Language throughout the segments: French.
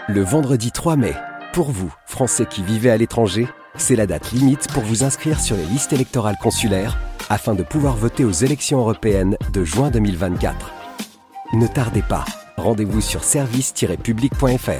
Le vendredi 3 mai, pour vous, Français qui vivez à l'étranger, c'est la date limite pour vous inscrire sur les listes électorales consulaires afin de pouvoir voter aux élections européennes de juin 2024. Ne tardez pas, rendez-vous sur service-public.fr.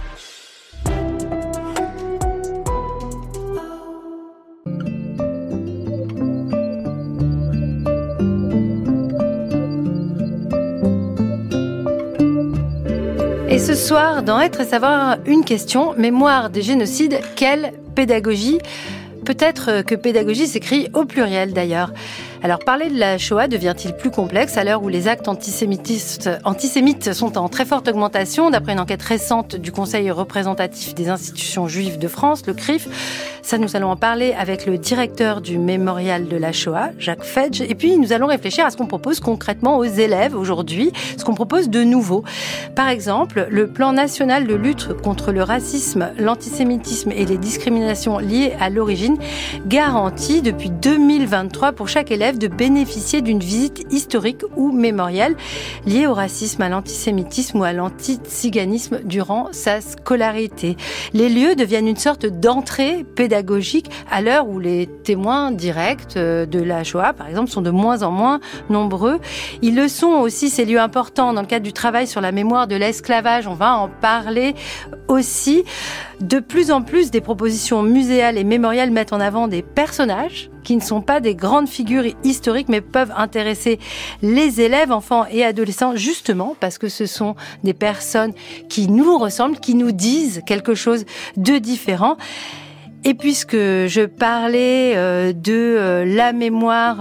Et ce soir, dans Être et Savoir, une question, mémoire des génocides, quelle pédagogie ? Peut-être que pédagogie s'écrit au pluriel d'ailleurs. Alors parler de la Shoah devient-il plus complexe à l'heure où les actes antisémites sont en très forte augmentation, d'après une enquête récente du Conseil représentatif des institutions juives de France, le CRIF. Ça, nous allons en parler avec le directeur du mémorial de la Shoah, Jacques Fedge. Et puis, nous allons réfléchir à ce qu'on propose concrètement aux élèves aujourd'hui, ce qu'on propose de nouveau. Par exemple, le plan national de lutte contre le racisme, l'antisémitisme et les discriminations liées à l'origine garantit depuis 2023 pour chaque élève de bénéficier d'une visite historique ou mémorielle liée au racisme, à l'antisémitisme ou à l'antiziganisme durant sa scolarité. Les lieux deviennent une sorte d'entrée pédagogique à l'heure où les témoins directs de la Shoah, par exemple, sont de moins en moins nombreux. Ils le sont aussi, ces lieux importants, dans le cadre du travail sur la mémoire de l'esclavage. On va en parler aussi. De plus en plus, des propositions muséales et mémoriales mettent en avant des personnages qui ne sont pas des grandes figures historiques, mais peuvent intéresser les élèves, enfants et adolescents, justement parce que ce sont des personnes qui nous ressemblent, qui nous disent quelque chose de différent. Et puisque je parlais de la mémoire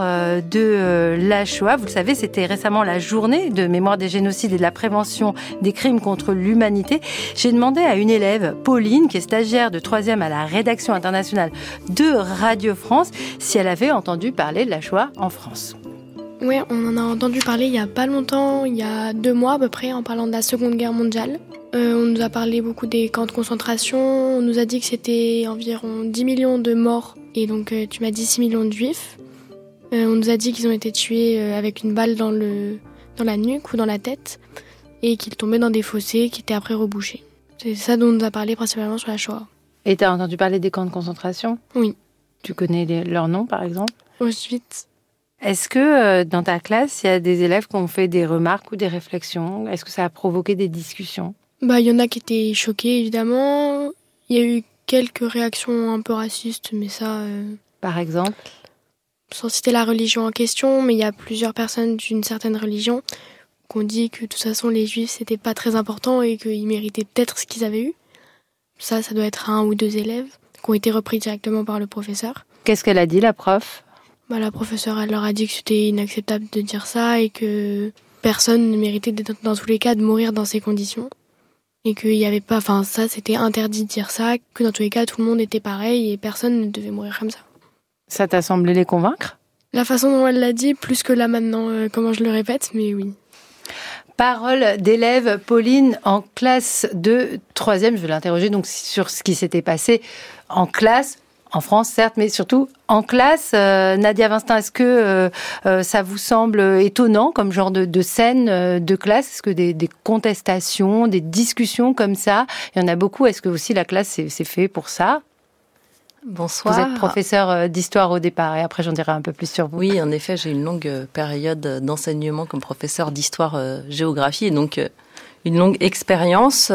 de la Shoah, vous le savez, c'était récemment la journée de mémoire des génocides et de la prévention des crimes contre l'humanité. J'ai demandé à une élève, Pauline, qui est stagiaire de 3e à la rédaction internationale de Radio France, si elle avait entendu parler de la Shoah en France. Oui, on en a entendu parler il y a pas longtemps, il y a 2 mois à peu près, en parlant de la Seconde Guerre mondiale. On nous a parlé beaucoup des camps de concentration, on nous a dit que c'était environ 10 millions de morts, et donc tu m'as dit 6 millions de juifs. On nous a dit qu'ils ont été tués avec une balle dans la nuque ou dans la tête, et qu'ils tombaient dans des fossés qui étaient après rebouchés. C'est ça dont on nous a parlé principalement sur la Shoah. Et tu as entendu parler des camps de concentration ? Oui. Tu connais leurs noms, par exemple ? Auschwitz. Est-ce que dans ta classe, il y a des élèves qui ont fait des remarques ou des réflexions ? Est-ce que ça a provoqué des discussions ? Il y en a qui étaient choqués, évidemment. Il y a eu quelques réactions un peu racistes, mais ça... Par exemple ? Sans citer la religion en question, mais il y a plusieurs personnes d'une certaine religion qui ont dit que de toute façon, les juifs, c'était pas très important et qu'ils méritaient peut-être ce qu'ils avaient eu. Ça doit être 1 ou 2 élèves qui ont été repris directement par le professeur. Qu'est-ce qu'elle a dit, la prof ? La professeure, elle leur a dit que c'était inacceptable de dire ça et que personne ne méritait, dans tous les cas, de mourir dans ces conditions. Et qu'il y avait pas, ça, c'était interdit de dire ça, que dans tous les cas, tout le monde était pareil et personne ne devait mourir comme ça. Ça t'a semblé les convaincre ? La façon dont elle l'a dit, plus que là maintenant, comment je le répète, mais oui. Parole d'élève, Pauline, en classe de 3e. Je vais l'interroger donc sur ce qui s'était passé en classe. En France, certes, mais surtout en classe. Nadia Vinstin, est-ce que ça vous semble étonnant comme genre de scène de classe ? Est-ce que des contestations, des discussions comme ça, il y en a beaucoup ? Est-ce que aussi la classe, c'est fait pour ça ? Bonsoir. Vous êtes professeur d'histoire au départ et après j'en dirai un peu plus sur vous. Oui, en effet, j'ai une longue période d'enseignement comme professeur d'histoire-géographie et donc une longue expérience.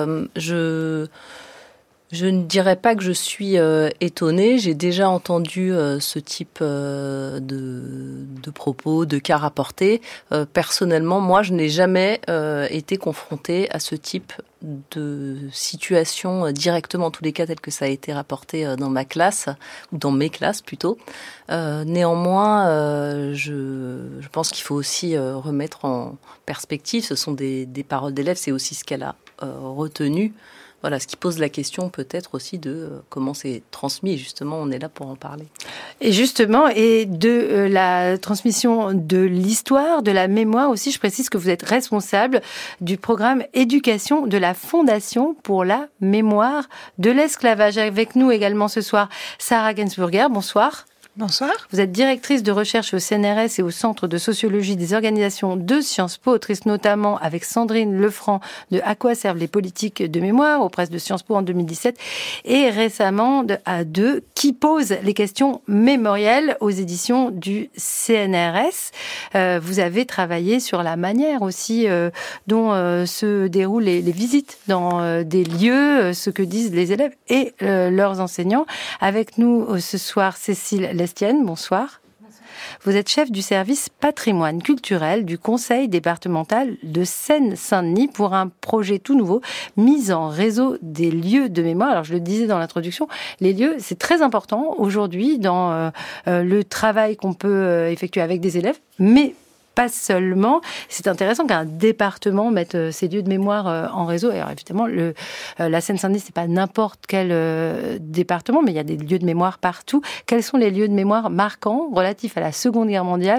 Je ne dirais pas que je suis étonnée. J'ai déjà entendu ce type de propos, de cas rapportés. Personnellement, moi, je n'ai jamais été confrontée à ce type de situation directement, en tous les cas, tel que ça a été rapporté dans ma classe, ou dans mes classes plutôt. Néanmoins, je pense qu'il faut aussi remettre en perspective. Ce sont des paroles d'élèves, c'est aussi ce qu'elle a retenu. Voilà, ce qui pose la question peut-être aussi de comment c'est transmis. Et justement, on est là pour en parler. Et justement, et de la transmission de l'histoire, de la mémoire aussi, je précise que vous êtes responsable du programme éducation de la Fondation pour la mémoire de l'esclavage. Avec nous également ce soir, Sarah Gainsburger. Bonsoir. Bonsoir. Vous êtes directrice de recherche au CNRS et au Centre de sociologie des organisations de Sciences Po, autrice notamment avec Sandrine Lefranc de À quoi servent les politiques de mémoire aux presses de Sciences Po en 2017 et récemment de A2 qui pose les questions mémorielles aux éditions du CNRS. Vous avez travaillé sur la manière aussi dont se déroulent les visites dans des lieux, ce que disent les élèves et leurs enseignants. Avec nous ce soir, Cécile Lestienne, bonsoir. Vous êtes chef du service patrimoine culturel du Conseil départemental de Seine-Saint-Denis pour un projet tout nouveau, mise en réseau des lieux de mémoire. Alors je le disais dans l'introduction, les lieux, c'est très important aujourd'hui dans le travail qu'on peut effectuer avec des élèves, mais pas seulement. C'est intéressant qu'un département mette ces lieux de mémoire en réseau. Alors évidemment, la Seine-Saint-Denis, c'est pas n'importe quel département, mais il y a des lieux de mémoire partout. Quels sont les lieux de mémoire marquants relatifs à la Seconde Guerre mondiale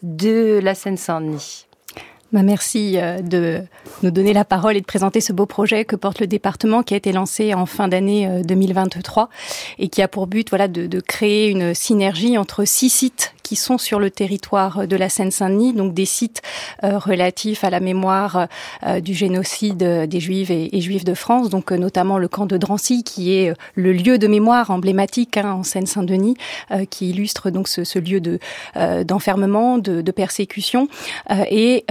de la Seine-Saint-Denis ? Merci de nous donner la parole et de présenter ce beau projet que porte le département qui a été lancé en fin d'année 2023 et qui a pour but de créer une synergie entre 6 sites qui sont sur le territoire de la Seine-Saint-Denis, donc des sites relatifs à la mémoire du génocide des Juifs et Juifs de France, donc notamment le camp de Drancy qui est le lieu de mémoire emblématique en Seine-Saint-Denis, qui illustre donc ce lieu d'enfermement, de persécution, et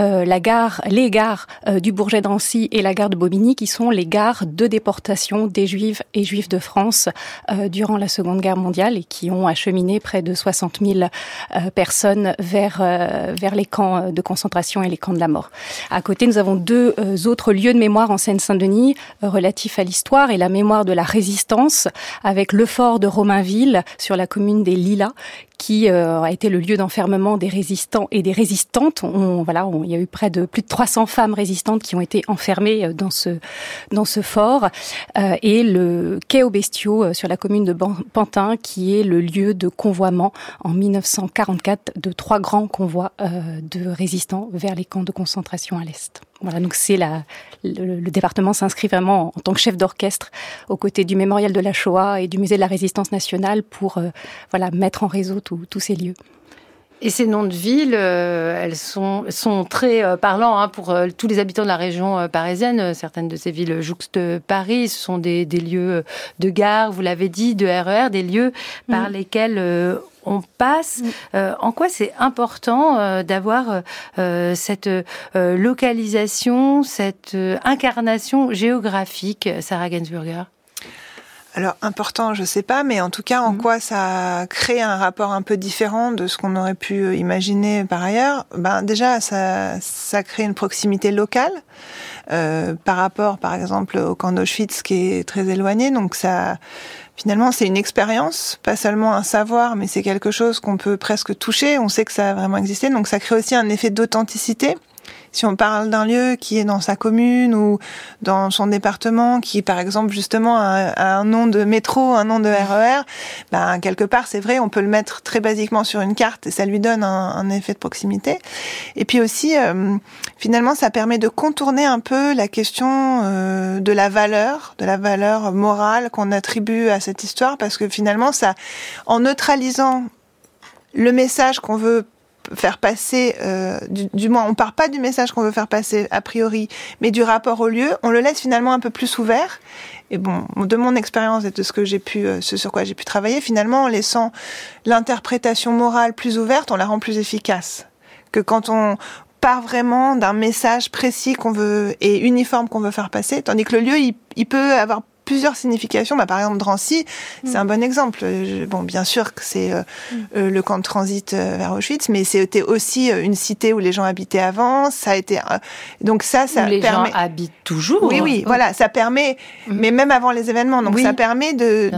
les gares du Bourget-Drancy et la gare de Bobigny qui sont les gares de déportation des Juifs et Juifs de France durant la Seconde Guerre mondiale et qui ont acheminé près de 60 000 personnes vers les camps de concentration et les camps de la mort. À côté, nous avons 2 autres lieux de mémoire en Seine-Saint-Denis relatifs à l'histoire et la mémoire de la résistance avec le fort de Romainville sur la commune des Lilas qui a été le lieu d'enfermement des résistants et des résistantes. Il y a eu plus de 300 femmes résistantes qui ont été enfermées dans ce fort. Et le quai aux Bestiaux sur la commune de Pantin, qui est le lieu de convoiement en 1944 de 3 grands convois de résistants vers les camps de concentration à l'Est. Voilà, donc le département s'inscrit vraiment en tant que chef d'orchestre aux côtés du Mémorial de la Shoah et du Musée de la Résistance nationale pour mettre en réseau tous ces lieux. Et ces noms de villes, elles sont très parlants pour tous les habitants de la région parisienne. Certaines de ces villes jouxtent Paris. Ce sont des lieux de gare, vous l'avez dit, de RER, des lieux par lesquels on passe. En quoi c'est important d'avoir cette localisation, cette incarnation géographique, Sarah Gainsburger ? Alors, important, je sais pas, mais en tout cas, en quoi ça crée un rapport un peu différent de ce qu'on aurait pu imaginer par ailleurs. Déjà, ça crée une proximité locale par rapport, par exemple, au camp d'Auschwitz qui est très éloigné. Donc ça, finalement, c'est une expérience, pas seulement un savoir, mais c'est quelque chose qu'on peut presque toucher. On sait que ça a vraiment existé. Donc ça crée aussi un effet d'authenticité. Si on parle d'un lieu qui est dans sa commune ou dans son département, qui par exemple justement a un nom de métro, un nom de RER, quelque part c'est vrai, on peut le mettre très basiquement sur une carte et ça lui donne un effet de proximité. Et puis aussi, finalement, ça permet de contourner un peu la question de la valeur morale qu'on attribue à cette histoire, parce que finalement, ça, en neutralisant le message qu'on veut faire passer, du moins on part pas du message qu'on veut faire passer a priori, mais du rapport au lieu, on le laisse finalement un peu plus ouvert. Et bon, de mon expérience et de ce sur quoi j'ai pu travailler, finalement en laissant l'interprétation morale plus ouverte, on la rend plus efficace que quand on part vraiment d'un message précis qu'on veut et uniforme qu'on veut faire passer, tandis que le lieu il peut avoir plusieurs significations. Par exemple, Drancy, c'est un bon exemple. Bien sûr que c'est le camp de transit vers Auschwitz, mais c'était aussi une cité où les gens habitaient avant. Ça a été donc ça où les permet. gens habitent toujours. Oui, voilà, ça permet. Mais même avant les événements, donc ça permet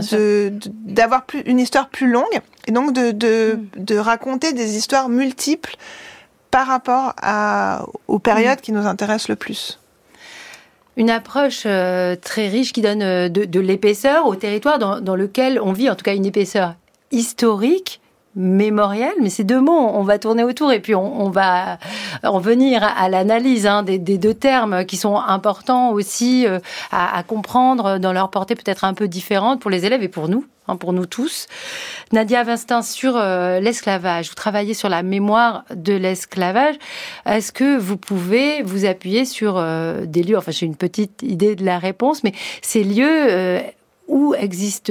d'avoir une histoire plus longue et donc de raconter des histoires multiples par rapport aux périodes qui nous intéressent le plus. Une approche très riche qui donne de l'épaisseur au territoire dans lequel on vit, en tout cas une épaisseur historique, mémoriel, mais ces deux mots, on va tourner autour et puis on va en venir à l'analyse des deux termes qui sont importants aussi à comprendre dans leur portée peut-être un peu différente pour les élèves et pour nous tous. Nadia Vinstin, sur l'esclavage, vous travaillez sur la mémoire de l'esclavage. Est-ce que vous pouvez vous appuyer sur des lieux, enfin j'ai une petite idée de la réponse, mais ces lieux... où existe-t-il ?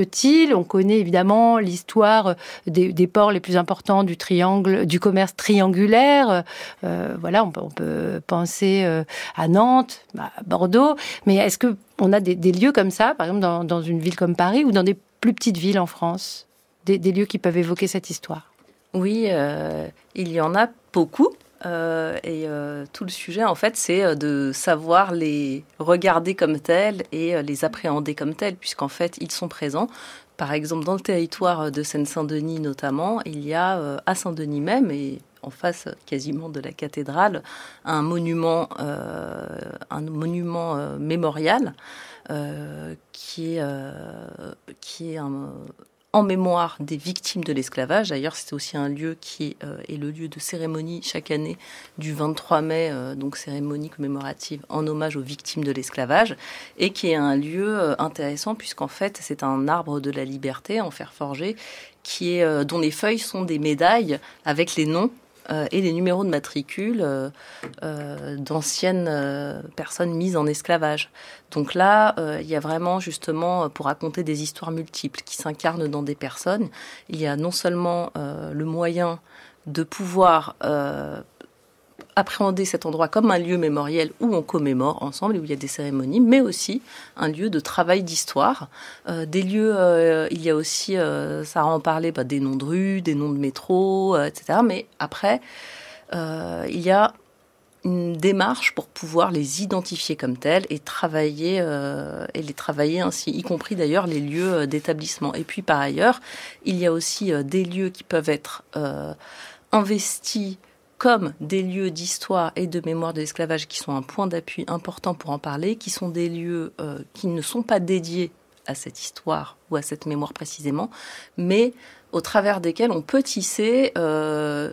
On connaît évidemment l'histoire des ports les plus importants du commerce triangulaire. On peut penser à Nantes, à Bordeaux. Mais est-ce qu'on a des lieux comme ça, par exemple dans une ville comme Paris ou dans des plus petites villes en France, des lieux qui peuvent évoquer cette histoire ? Oui, il y en a beaucoup. Tout le sujet, en fait, c'est de savoir les regarder comme tels et les appréhender comme tels, puisqu'en fait, ils sont présents. Par exemple, dans le territoire de Seine-Saint-Denis notamment, il y a à Saint-Denis même, et en face quasiment de la cathédrale, un monument mémorial qui est en mémoire des victimes de l'esclavage. D'ailleurs, c'est aussi un lieu qui est le lieu de cérémonie chaque année du 23 mai, donc cérémonie commémorative en hommage aux victimes de l'esclavage, et qui est un lieu intéressant puisqu'en fait, c'est un arbre de la liberté en fer forgé dont les feuilles sont des médailles avec les noms et les numéros de matricule d'anciennes personnes mises en esclavage. Donc là, il y a vraiment justement, pour raconter des histoires multiples qui s'incarnent dans des personnes, il y a non seulement le moyen de pouvoir appréhender cet endroit comme un lieu mémoriel où on commémore ensemble et où il y a des cérémonies, mais aussi un lieu de travail d'histoire. Des lieux, il y a aussi, Sarah en parlait, des noms de rues, des noms de métro, etc. Mais après, il y a une démarche pour pouvoir les identifier comme tels et les travailler ainsi, y compris d'ailleurs les lieux d'établissement. Et puis par ailleurs, il y a aussi des lieux qui peuvent être investis comme des lieux d'histoire et de mémoire de l'esclavage qui sont un point d'appui important pour en parler, qui sont des lieux qui ne sont pas dédiés à cette histoire ou à cette mémoire précisément, mais au travers desquels on peut tisser un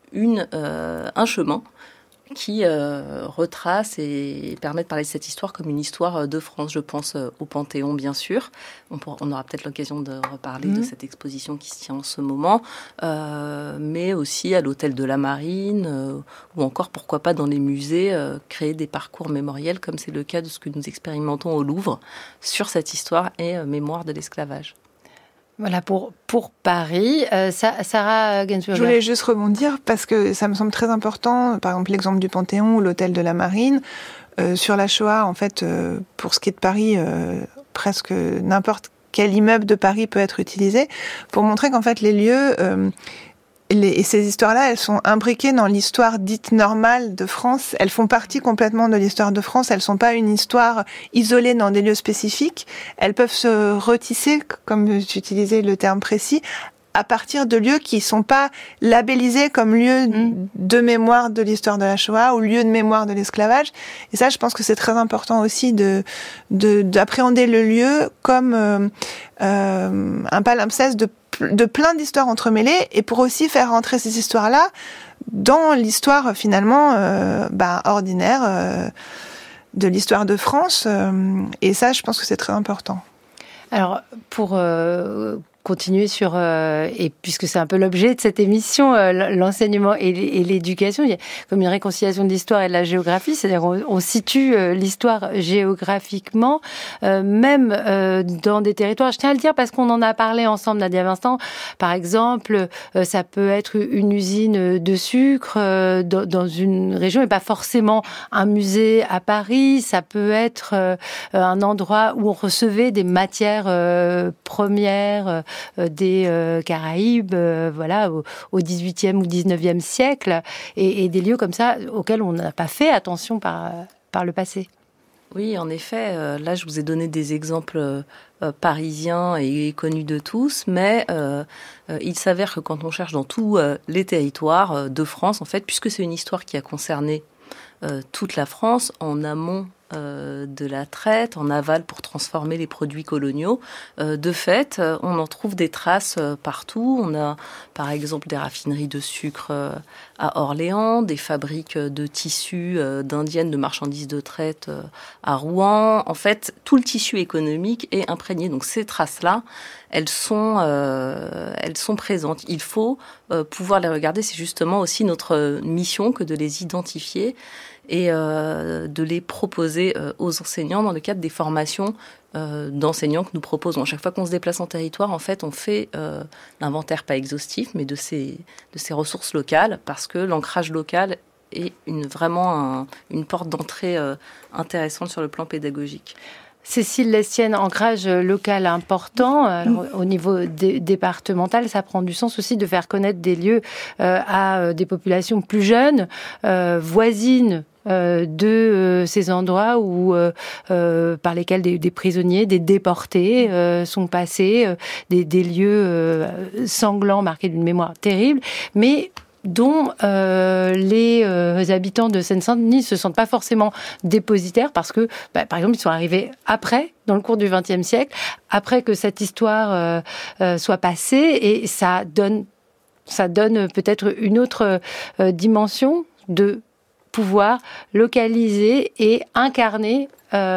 chemin qui retrace et permet de parler de cette histoire comme une histoire de France. Je pense au Panthéon, bien sûr. On aura peut-être l'occasion de reparler de cette exposition qui se tient en ce moment, mais aussi à l'Hôtel de la Marine, ou encore, pourquoi pas, dans les musées, créer des parcours mémoriels, comme c'est le cas de ce que nous expérimentons au Louvre, sur cette histoire et mémoire de l'esclavage. Voilà pour Paris. Sarah Gainsbourg. Je voulais juste rebondir parce que ça me semble très important. Par exemple, l'exemple du Panthéon ou l'Hôtel de la Marine. Sur la Shoah, en fait, pour ce qui est de Paris, presque n'importe quel immeuble de Paris peut être utilisé pour montrer qu'en fait, les lieux... Et ces histoires-là, elles sont imbriquées dans l'histoire dite normale de France. Elles font partie complètement de l'histoire de France. Elles sont pas une histoire isolée dans des lieux spécifiques. Elles peuvent se retisser, comme j'utilisais le terme précis, à partir de lieux qui sont pas labellisés comme lieux de mémoire de l'histoire de la Shoah ou lieu de mémoire de l'esclavage. Et ça, je pense que c'est très important aussi d'appréhender le lieu comme un palimpseste de plein d'histoires entremêlées, et pour aussi faire rentrer ces histoires-là dans l'histoire finalement ordinaire de l'histoire de France. Et ça, je pense que c'est très important. Alors, pour continuer sur, et puisque c'est un peu l'objet de cette émission, l'enseignement et l'éducation, il y a comme une réconciliation de l'histoire et de la géographie, c'est-à-dire on situe l'histoire géographiquement, même dans des territoires. Je tiens à le dire parce qu'on en a parlé ensemble, Nadia Vinstin. Par exemple, ça peut être une usine de sucre dans une région et pas forcément un musée à Paris. Ça peut être un endroit où on recevait des matières premières des Caraïbes, au XVIIIe ou XIXe siècle, et des lieux comme ça auxquels on n'a pas fait attention par le passé. Oui, en effet, là je vous ai donné des exemples parisiens et connus de tous, mais il s'avère que quand on cherche dans tous les territoires de France, en fait, puisque c'est une histoire qui a concerné toute la France, en amont de la traite, en aval pour transformer les produits coloniaux. De fait, on en trouve des traces partout. On a par exemple des raffineries de sucre à Orléans, des fabriques de tissus d'indiennes de marchandises de traite à Rouen. En fait, tout le tissu économique est imprégné. Donc ces traces-là, elles sont présentes. Il faut pouvoir les regarder. C'est justement aussi notre mission que de les identifier et de les proposer aux enseignants dans le cadre des formations d'enseignants que nous proposons. À chaque fois qu'on se déplace en territoire, en fait, on fait l'inventaire pas exhaustif, mais de ces ressources locales, parce que l'ancrage local est vraiment une porte d'entrée intéressante sur le plan pédagogique. Cécile Lestienne, ancrage local important. Alors, au niveau départemental, ça prend du sens aussi de faire connaître des lieux à des populations plus jeunes, voisines de ces endroits où par lesquels des prisonniers, des déportés sont passés, des lieux sanglants marqués d'une mémoire terrible, mais dont les habitants de Seine-Saint-Denis ne se sentent pas forcément dépositaires parce que, par exemple, ils sont arrivés après, dans le cours du XXe siècle, après que cette histoire soit passée, et ça donne peut-être une autre dimension de pouvoir localiser et incarner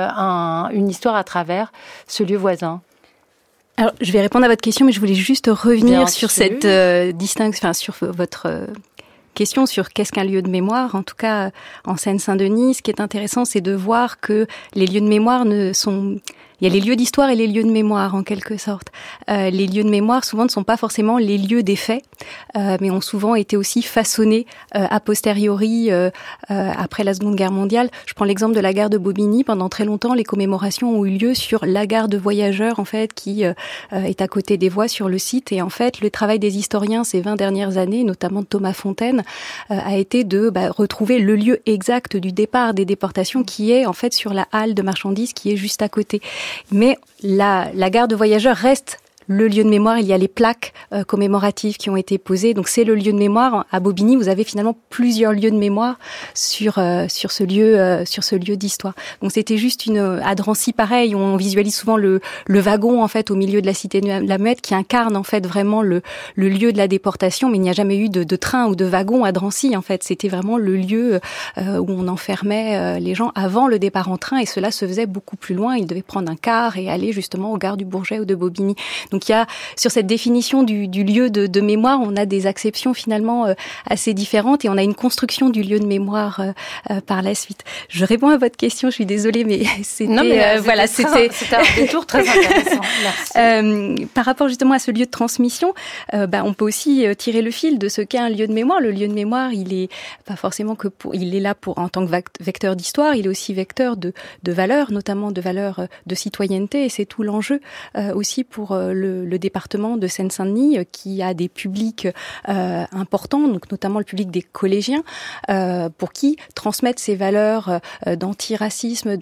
une histoire à travers ce lieu voisin. Alors, je vais répondre à votre question, mais je voulais juste revenir sur cette distinction, enfin, sur votre question sur qu'est-ce qu'un lieu de mémoire. En tout cas, en Seine-Saint-Denis, ce qui est intéressant, c'est de voir que les lieux de mémoire il y a les lieux d'histoire et les lieux de mémoire, en quelque sorte. Les lieux de mémoire, souvent, ne sont pas forcément les lieux des faits, mais ont souvent été aussi façonnés a posteriori, après la Seconde Guerre mondiale. Je prends l'exemple de la gare de Bobigny. Pendant très longtemps, les commémorations ont eu lieu sur la gare de voyageurs, en fait, qui est à côté des voies sur le site. Et en fait, le travail des historiens ces 20 dernières années, notamment de Thomas Fontaine, a été de retrouver le lieu exact du départ des déportations, qui est, en fait, sur la halle de marchandises qui est juste à côté. Mais la gare de voyageurs reste le lieu de mémoire. Il y a les plaques commémoratives qui ont été posées. Donc c'est le lieu de mémoire. À Bobigny, vous avez finalement plusieurs lieux de mémoire sur ce lieu d'histoire. Donc c'était juste à Drancy, pareil. On visualise souvent le wagon, en fait, au milieu de la cité de la Muette, qui incarne, en fait, vraiment le lieu de la déportation. Mais il n'y a jamais eu de train ou de wagon à Drancy, en fait. C'était vraiment le lieu où on enfermait les gens avant le départ en train. Et cela se faisait beaucoup plus loin. Ils devaient prendre un car et aller justement aux gares du Bourget ou de Bobigny. Donc il y a, sur cette définition du lieu de mémoire, on a des acceptions finalement assez différentes, et on a une construction du lieu de mémoire par la suite. Je réponds à votre question, je suis désolée, mais c'était voilà, c'était un détour très intéressant. Merci. Par rapport justement à ce lieu de transmission, on peut aussi tirer le fil de ce qu'est un lieu de mémoire. Le lieu de mémoire, il est pas forcément il est là en tant que vecteur d'histoire, il est aussi vecteur de valeurs, notamment de valeurs de citoyenneté, et c'est tout l'enjeu aussi pour le département de Seine-Saint-Denis, qui a des publics importants, donc notamment le public des collégiens, pour qui transmettre ces valeurs d'antiracisme,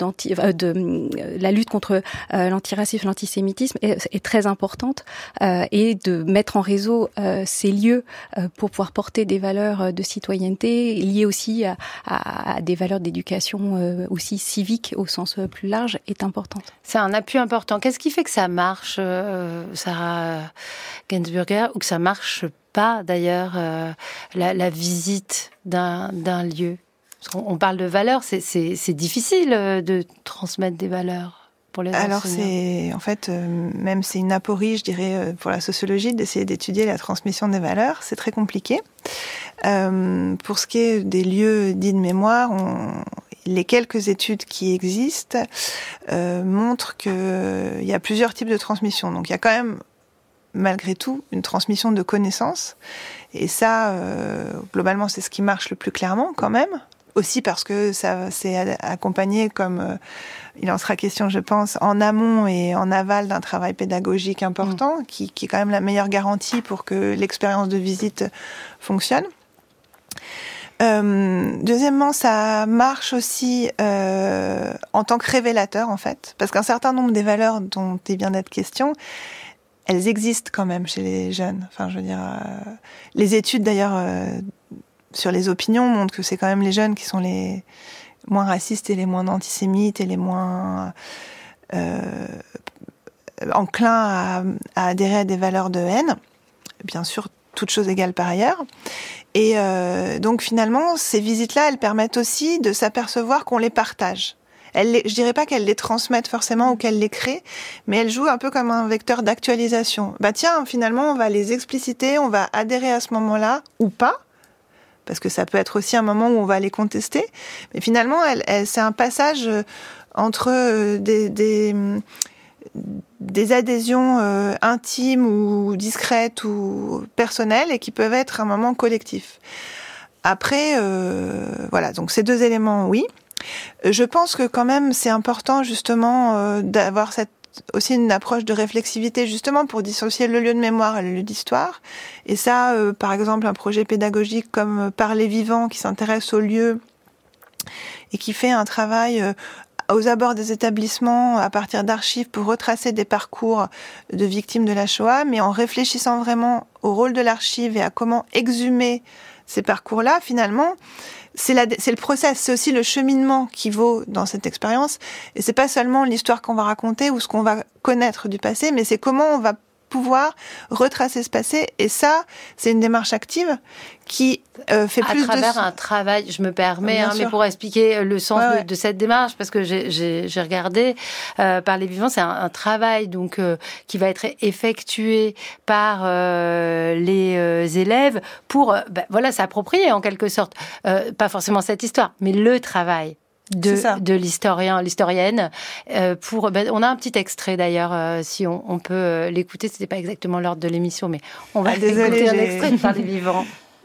la lutte contre l'antiracisme, l'antisémitisme est très importante, et de mettre en réseau ces lieux pour pouvoir porter des valeurs de citoyenneté liées aussi à des valeurs d'éducation aussi civique au sens plus large est importante. C'est un appui important. Qu'est-ce qui fait que ça marche, Sarah Gainsburger, ou que ça marche pas d'ailleurs, la visite d'un lieu? Parce qu'on parle de valeurs, c'est difficile de transmettre des valeurs pour les enseignants. Alors c'est, en fait, même c'est une aporie, je dirais, pour la sociologie, d'essayer d'étudier la transmission des valeurs. C'est très compliqué. Pour ce qui est des lieux dits de mémoire, les quelques études qui existent montrent qu'il y a plusieurs types de transmission. Donc il y a quand même, malgré tout, une transmission de connaissances. Et ça, globalement, c'est ce qui marche le plus clairement quand même. Aussi parce que ça c'est accompagné, comme il en sera question, je pense, en amont et en aval d'un travail pédagogique important, qui est quand même la meilleure garantie pour que l'expérience de visite fonctionne. Deuxièmement, ça marche aussi en tant que révélateur, en fait, parce qu'un certain nombre des valeurs dont il vient d'être question, elles existent quand même chez les jeunes. Enfin, je veux dire, les études d'ailleurs sur les opinions montrent que c'est quand même les jeunes qui sont moins racistes et les moins antisémites et les moins enclins à adhérer à des valeurs de haine. Bien sûr, toutes choses égales par ailleurs. Et donc finalement, ces visites-là, elles permettent aussi de s'apercevoir qu'on les partage. Je dirais pas qu'elles les transmettent forcément ou qu'elles les créent, mais elles jouent un peu comme un vecteur d'actualisation. Tiens, finalement, on va les expliciter, on va adhérer à ce moment-là, ou pas, parce que ça peut être aussi un moment où on va les contester. Mais finalement, c'est un passage entre des adhésions intimes ou discrètes ou personnelles et qui peuvent être un moment collectif. Après, voilà, donc ces deux éléments, oui. Je pense que quand même c'est important justement d'avoir aussi une approche de réflexivité justement pour dissocier le lieu de mémoire et le lieu d'histoire. Et ça, par exemple, un projet pédagogique comme Parler vivant qui s'intéresse au lieu et qui fait un travail aux abords des établissements à partir d'archives pour retracer des parcours de victimes de la Shoah, mais en réfléchissant vraiment au rôle de l'archive et à comment exhumer ces parcours-là, finalement, c'est le process, c'est aussi le cheminement qui vaut dans cette expérience. Et c'est pas seulement l'histoire qu'on va raconter ou ce qu'on va connaître du passé, mais c'est comment on va pouvoir retracer ce passé. Et ça, c'est une démarche active qui fait plus de... À travers un travail, je me permets, mais pour expliquer le sens de cette démarche, parce que j'ai regardé, Parler vivant, c'est un travail donc qui va être effectué par les élèves pour s'approprier en quelque sorte, pas forcément cette histoire, mais le travail de l'historienne. On a un petit extrait d'ailleurs, si on peut l'écouter. C'était pas exactement l'ordre de l'émission, mais on va écouter un extrait de Parler vivant.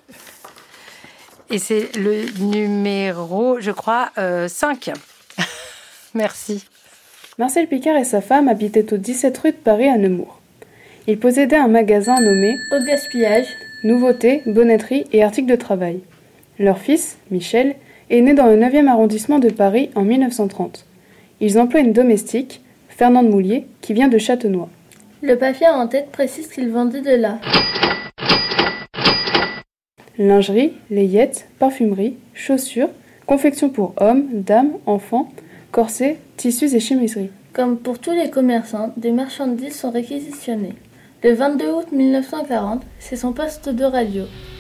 Et c'est le numéro, je crois, 5. Merci. Marcel Picard et sa femme habitaient au 17 rue de Paris à Nemours. Ils possédaient un magasin nommé Au gaspillage, nouveautés, bonneterie et articles de travail. Leur fils, Michel, est né dans le 9e arrondissement de Paris en 1930. Ils emploient une domestique, Fernande Moulier, qui vient de Châtenois. Le papier en tête précise qu'ils vendaient de là. Lingerie, layettes, parfumerie, chaussures, confection pour hommes, dames, enfants, corsets, tissus et chemiseries. Comme pour tous les commerçants, des marchandises sont réquisitionnées. Le 22 août 1940, c'est son poste de radio.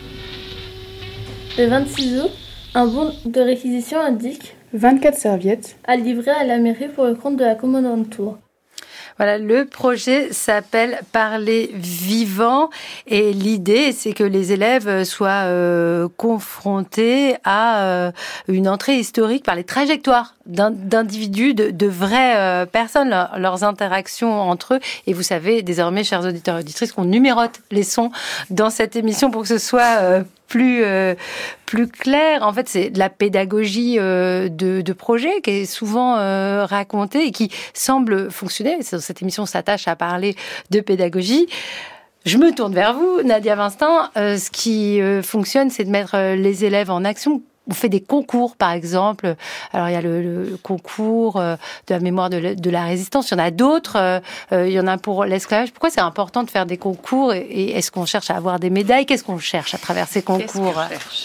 Le 26 août, un bon de réquisition indique 24 serviettes à livrer à la mairie pour le compte de la commandante Tour. Voilà, le projet s'appelle Parler vivant et l'idée, c'est que les élèves soient confrontés à une entrée historique par les trajectoires d'individus, de vraies personnes, leurs interactions entre eux. Et vous savez, désormais, chers auditeurs et auditrices, qu'on numérote les sons dans cette émission pour que ce soit plus clair. En fait, c'est de la pédagogie de projet qui est souvent racontée et qui semble fonctionner. Cette émission s'attache à parler de pédagogie. Je me tourne vers vous, Nadia Vincent. Ce qui fonctionne, c'est de mettre les élèves en action. On fait des concours, par exemple. Alors, il y a le concours de la mémoire de la résistance. Il y en a d'autres. Il y en a pour l'esclavage. Pourquoi c'est important de faire des concours et est-ce qu'on cherche à avoir des médailles? Qu'est-ce qu'on cherche à travers ces concours?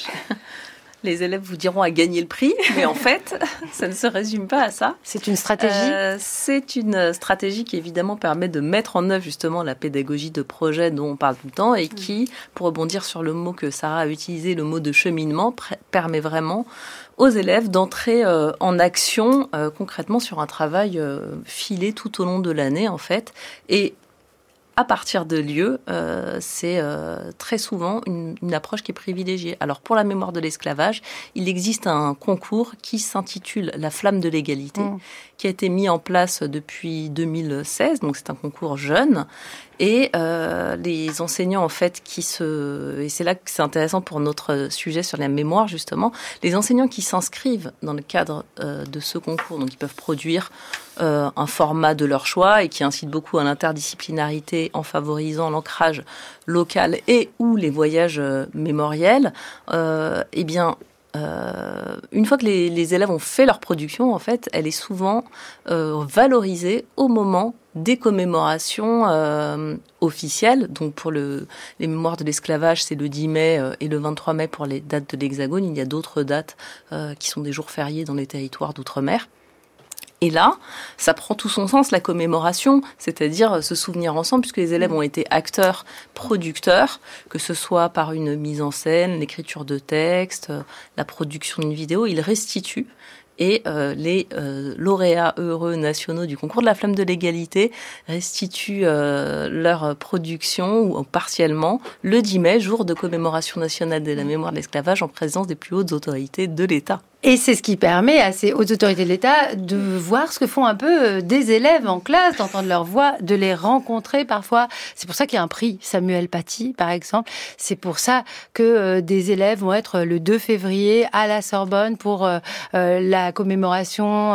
Les élèves vous diront à gagner le prix, mais en fait, ça ne se résume pas à ça. C'est une stratégie C'est une stratégie qui, évidemment, permet de mettre en œuvre, justement, la pédagogie de projet dont on parle tout le temps et qui, pour rebondir sur le mot que Sarah a utilisé, le mot de cheminement, permet vraiment aux élèves d'entrer en action concrètement sur un travail filé tout au long de l'année, en fait. Et à partir de lieux, c'est très souvent une approche qui est privilégiée. Alors, pour la mémoire de l'esclavage, il existe un concours qui s'intitule La Flamme de l'égalité, qui a été mis en place depuis 2016, donc c'est un concours jeune. Et les enseignants, en fait, et c'est là que c'est intéressant pour notre sujet sur la mémoire, justement, les enseignants qui s'inscrivent dans le cadre de ce concours, donc ils peuvent produire un format de leur choix et qui incite beaucoup à l'interdisciplinarité en favorisant l'ancrage local et ou les voyages mémoriels, eh bien, une fois que les élèves ont fait leur production, en fait, elle est souvent valorisée au moment des commémorations officielles. Donc pour les mémoires de l'esclavage, c'est le 10 mai et le 23 mai pour les dates de l'Hexagone. Il y a d'autres dates qui sont des jours fériés dans les territoires d'outre-mer. Et là, ça prend tout son sens, la commémoration, c'est-à-dire se souvenir ensemble, puisque les élèves ont été acteurs, producteurs, que ce soit par une mise en scène, l'écriture de textes, la production d'une vidéo, ils restituent. Et les lauréats heureux nationaux du concours de la Flamme de l'égalité restituent leur production, ou partiellement, le 10 mai, jour de commémoration nationale de la mémoire de l'esclavage, en présence des plus hautes autorités de l'État. Et c'est ce qui permet à ces hautes autorités de l'État de voir ce que font un peu des élèves en classe, d'entendre leur voix, de les rencontrer parfois. C'est pour ça qu'il y a un prix Samuel Paty, par exemple. C'est pour ça que des élèves vont être le 2 février à la Sorbonne pour la commémoration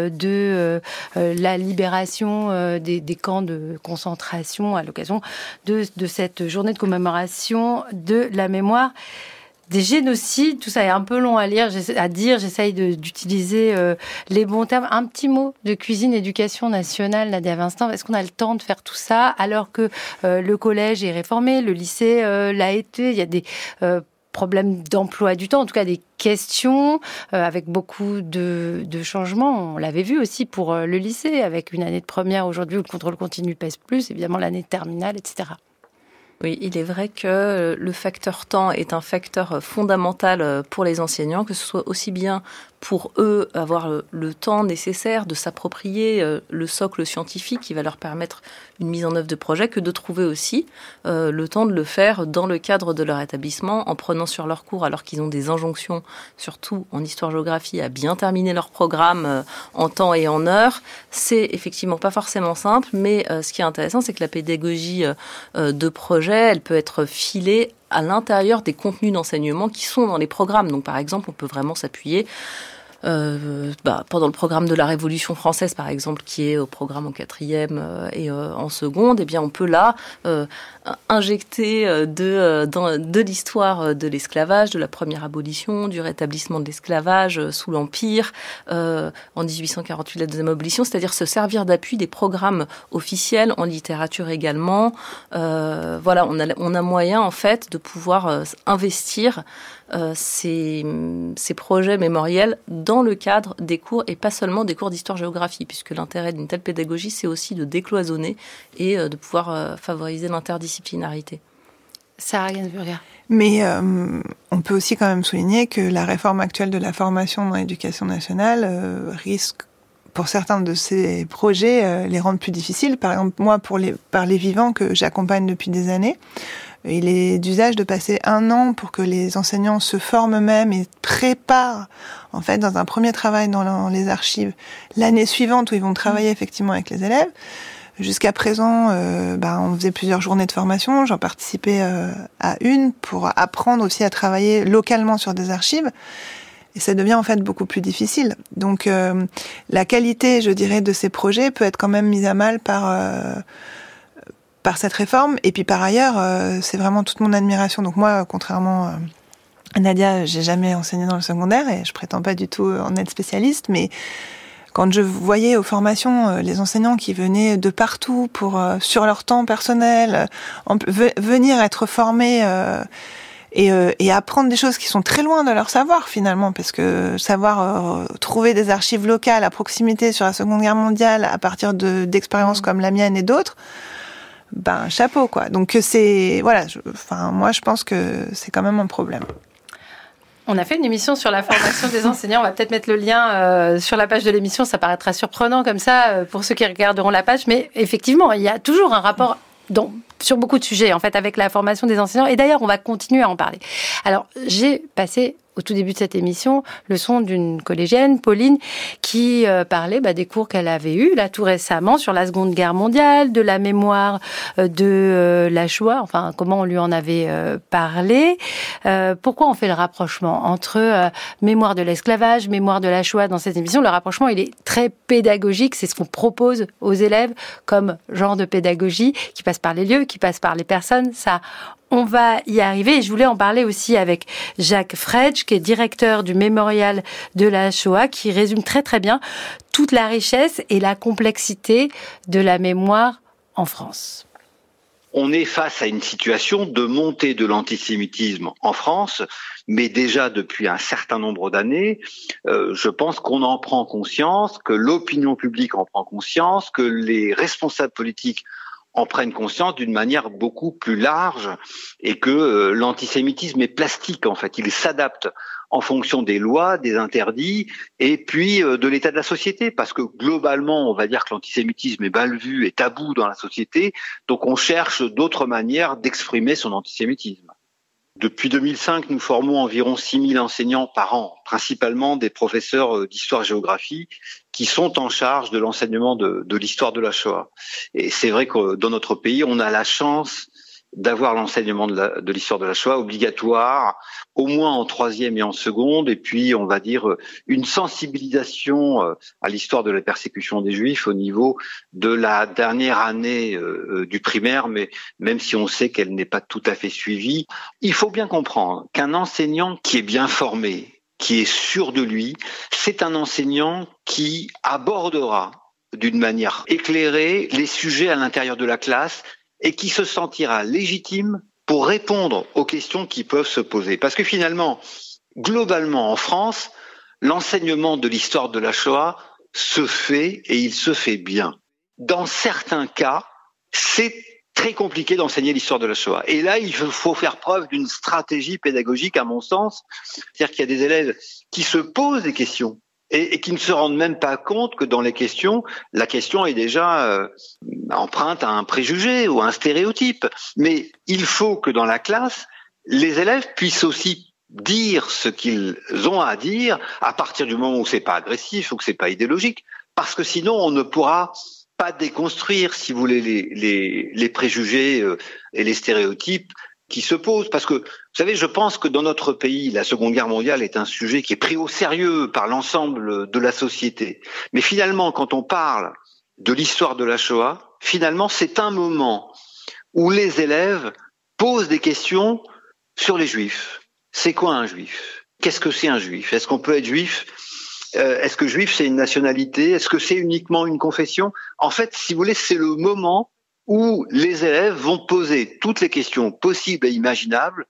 de la libération des camps de concentration à l'occasion de cette journée de commémoration de la mémoire des génocides. Tout ça est un peu long à dire, j'essaye d'utiliser les bons termes. Un petit mot de cuisine éducation nationale, Nadia Vincent. Est-ce qu'on a le temps de faire tout ça alors que le collège est réformé, le lycée l'a été, il y a des problèmes d'emploi du temps, en tout cas des questions avec beaucoup de changements. On l'avait vu aussi pour le lycée, avec une année de première aujourd'hui où le contrôle continu pèse plus, évidemment l'année de terminale, etc. Oui, il est vrai que le facteur temps est un facteur fondamental pour les enseignants, que ce soit aussi bien pour eux avoir le temps nécessaire de s'approprier le socle scientifique qui va leur permettre une mise en œuvre de projet, que de trouver aussi le temps de le faire dans le cadre de leur établissement, en prenant sur leur cours, alors qu'ils ont des injonctions, surtout en histoire-géographie, à bien terminer leur programme en temps et en heure. C'est effectivement pas forcément simple, mais ce qui est intéressant, c'est que la pédagogie de projet, elle peut être filée à l'intérieur des contenus d'enseignement qui sont dans les programmes. Donc, par exemple, on peut vraiment s'appuyer pendant le programme de la Révolution française, par exemple, qui est au programme en 4e et en seconde, eh bien, on peut là injecter de l'histoire de l'esclavage, de la première abolition, du rétablissement de l'esclavage sous l'Empire, en 1848, la deuxième abolition, c'est-à-dire se servir d'appui des programmes officiels en littérature également. Voilà, on a moyen, en fait, de pouvoir investir ces projets mémoriels dans le cadre des cours et pas seulement des cours d'histoire-géographie, puisque l'intérêt d'une telle pédagogie, c'est aussi de décloisonner et de pouvoir favoriser l'interdisciplinarité. Sarah Gainsburger. Mais on peut aussi quand même souligner que la réforme actuelle de la formation dans l'éducation nationale risque, pour certains de ces projets, les rendre plus difficiles. Par exemple, moi, par les vivants que j'accompagne depuis des années, il est d'usage de passer 1 an pour que les enseignants se forment eux-mêmes et préparent, en fait, dans un premier travail dans les archives, l'année suivante où ils vont travailler effectivement avec les élèves. Jusqu'à présent, on faisait plusieurs journées de formation. J'en participais à une pour apprendre aussi à travailler localement sur des archives. Et ça devient en fait beaucoup plus difficile. Donc la qualité, je dirais, de ces projets peut être quand même mise à mal par cette réforme. Et puis par ailleurs, c'est vraiment toute mon admiration. Donc moi, contrairement à Nadia, j'ai jamais enseigné dans le secondaire et je prétends pas du tout en être spécialiste, mais quand je voyais aux formations les enseignants qui venaient de partout pour sur leur temps personnel, venir être formés et apprendre des choses qui sont très loin de leur savoir finalement, parce que savoir trouver des archives locales à proximité sur la Seconde Guerre mondiale à partir d'expériences comme la mienne et d'autres, chapeau quoi. Donc moi je pense que c'est quand même un problème. On a fait une émission sur la formation des enseignants. On va peut-être mettre le lien sur la page de l'émission. Ça paraîtra surprenant comme ça pour ceux qui regarderont la page. Mais effectivement, il y a toujours un rapport sur beaucoup de sujets en fait avec la formation des enseignants. Et d'ailleurs, on va continuer à en parler. Alors, j'ai passé au tout début de cette émission le son d'une collégienne, Pauline, qui parlait des cours qu'elle avait eus là tout récemment sur la Seconde Guerre mondiale, de la mémoire de la Shoah, enfin comment on lui en avait parlé. Pourquoi on fait le rapprochement entre mémoire de l'esclavage, mémoire de la Shoah dans cette émission? Le rapprochement, il est très pédagogique, c'est ce qu'on propose aux élèves comme genre de pédagogie qui passe par les lieux, qui passe par les personnes. Ça On va y arriver et je voulais en parler aussi avec Jacques Fretsch, qui est directeur du Mémorial de la Shoah, qui résume très très bien toute la richesse et la complexité de la mémoire en France. On est face à une situation de montée de l'antisémitisme en France, mais déjà depuis un certain nombre d'années, je pense qu'on en prend conscience, que l'opinion publique en prend conscience, que les responsables politiques en prennent conscience d'une manière beaucoup plus large et que l'antisémitisme est plastique en fait, il s'adapte en fonction des lois, des interdits et puis de l'état de la société parce que globalement on va dire que l'antisémitisme est mal vu et tabou dans la société, donc on cherche d'autres manières d'exprimer son antisémitisme. Depuis 2005, nous formons environ 6000 enseignants par an, principalement des professeurs d'histoire-géographie qui sont en charge de l'enseignement de l'histoire de la Shoah. Et c'est vrai que dans notre pays, on a la chance d'avoir l'enseignement de l'histoire de la Shoah obligatoire, au moins en troisième et en seconde, et puis on va dire une sensibilisation à l'histoire de la persécution des Juifs au niveau de la dernière année du primaire, mais même si on sait qu'elle n'est pas tout à fait suivie, il faut bien comprendre qu'un enseignant qui est bien formé, qui est sûr de lui, c'est un enseignant qui abordera d'une manière éclairée les sujets à l'intérieur de la classe et qui se sentira légitime pour répondre aux questions qui peuvent se poser. Parce que finalement, globalement en France, l'enseignement de l'histoire de la Shoah se fait et il se fait bien. Dans certains cas, c'est très compliqué d'enseigner l'histoire de la Shoah. Et là, il faut faire preuve d'une stratégie pédagogique, à mon sens. C'est-à-dire qu'il y a des élèves qui se posent des questions et qui ne se rendent même pas compte que dans les questions, la question est déjà empreinte à un préjugé ou à un stéréotype. Mais il faut que dans la classe, les élèves puissent aussi dire ce qu'ils ont à dire à partir du moment où c'est pas agressif ou que c'est pas idéologique, parce que sinon on ne pourra pas déconstruire, si vous voulez, les préjugés et les stéréotypes qui se posent. Parce que, vous savez, je pense que dans notre pays, la Seconde Guerre mondiale est un sujet qui est pris au sérieux par l'ensemble de la société. Mais finalement, quand on parle de l'histoire de la Shoah, finalement, c'est un moment où les élèves posent des questions sur les Juifs. C'est quoi un Juif ? Qu'est-ce que c'est un Juif ? Est-ce qu'on peut être Juif ? Est-ce que Juif, c'est une nationalité ? Est-ce que c'est uniquement une confession ? En fait, si vous voulez, c'est le moment où les élèves vont poser toutes les questions possibles et imaginables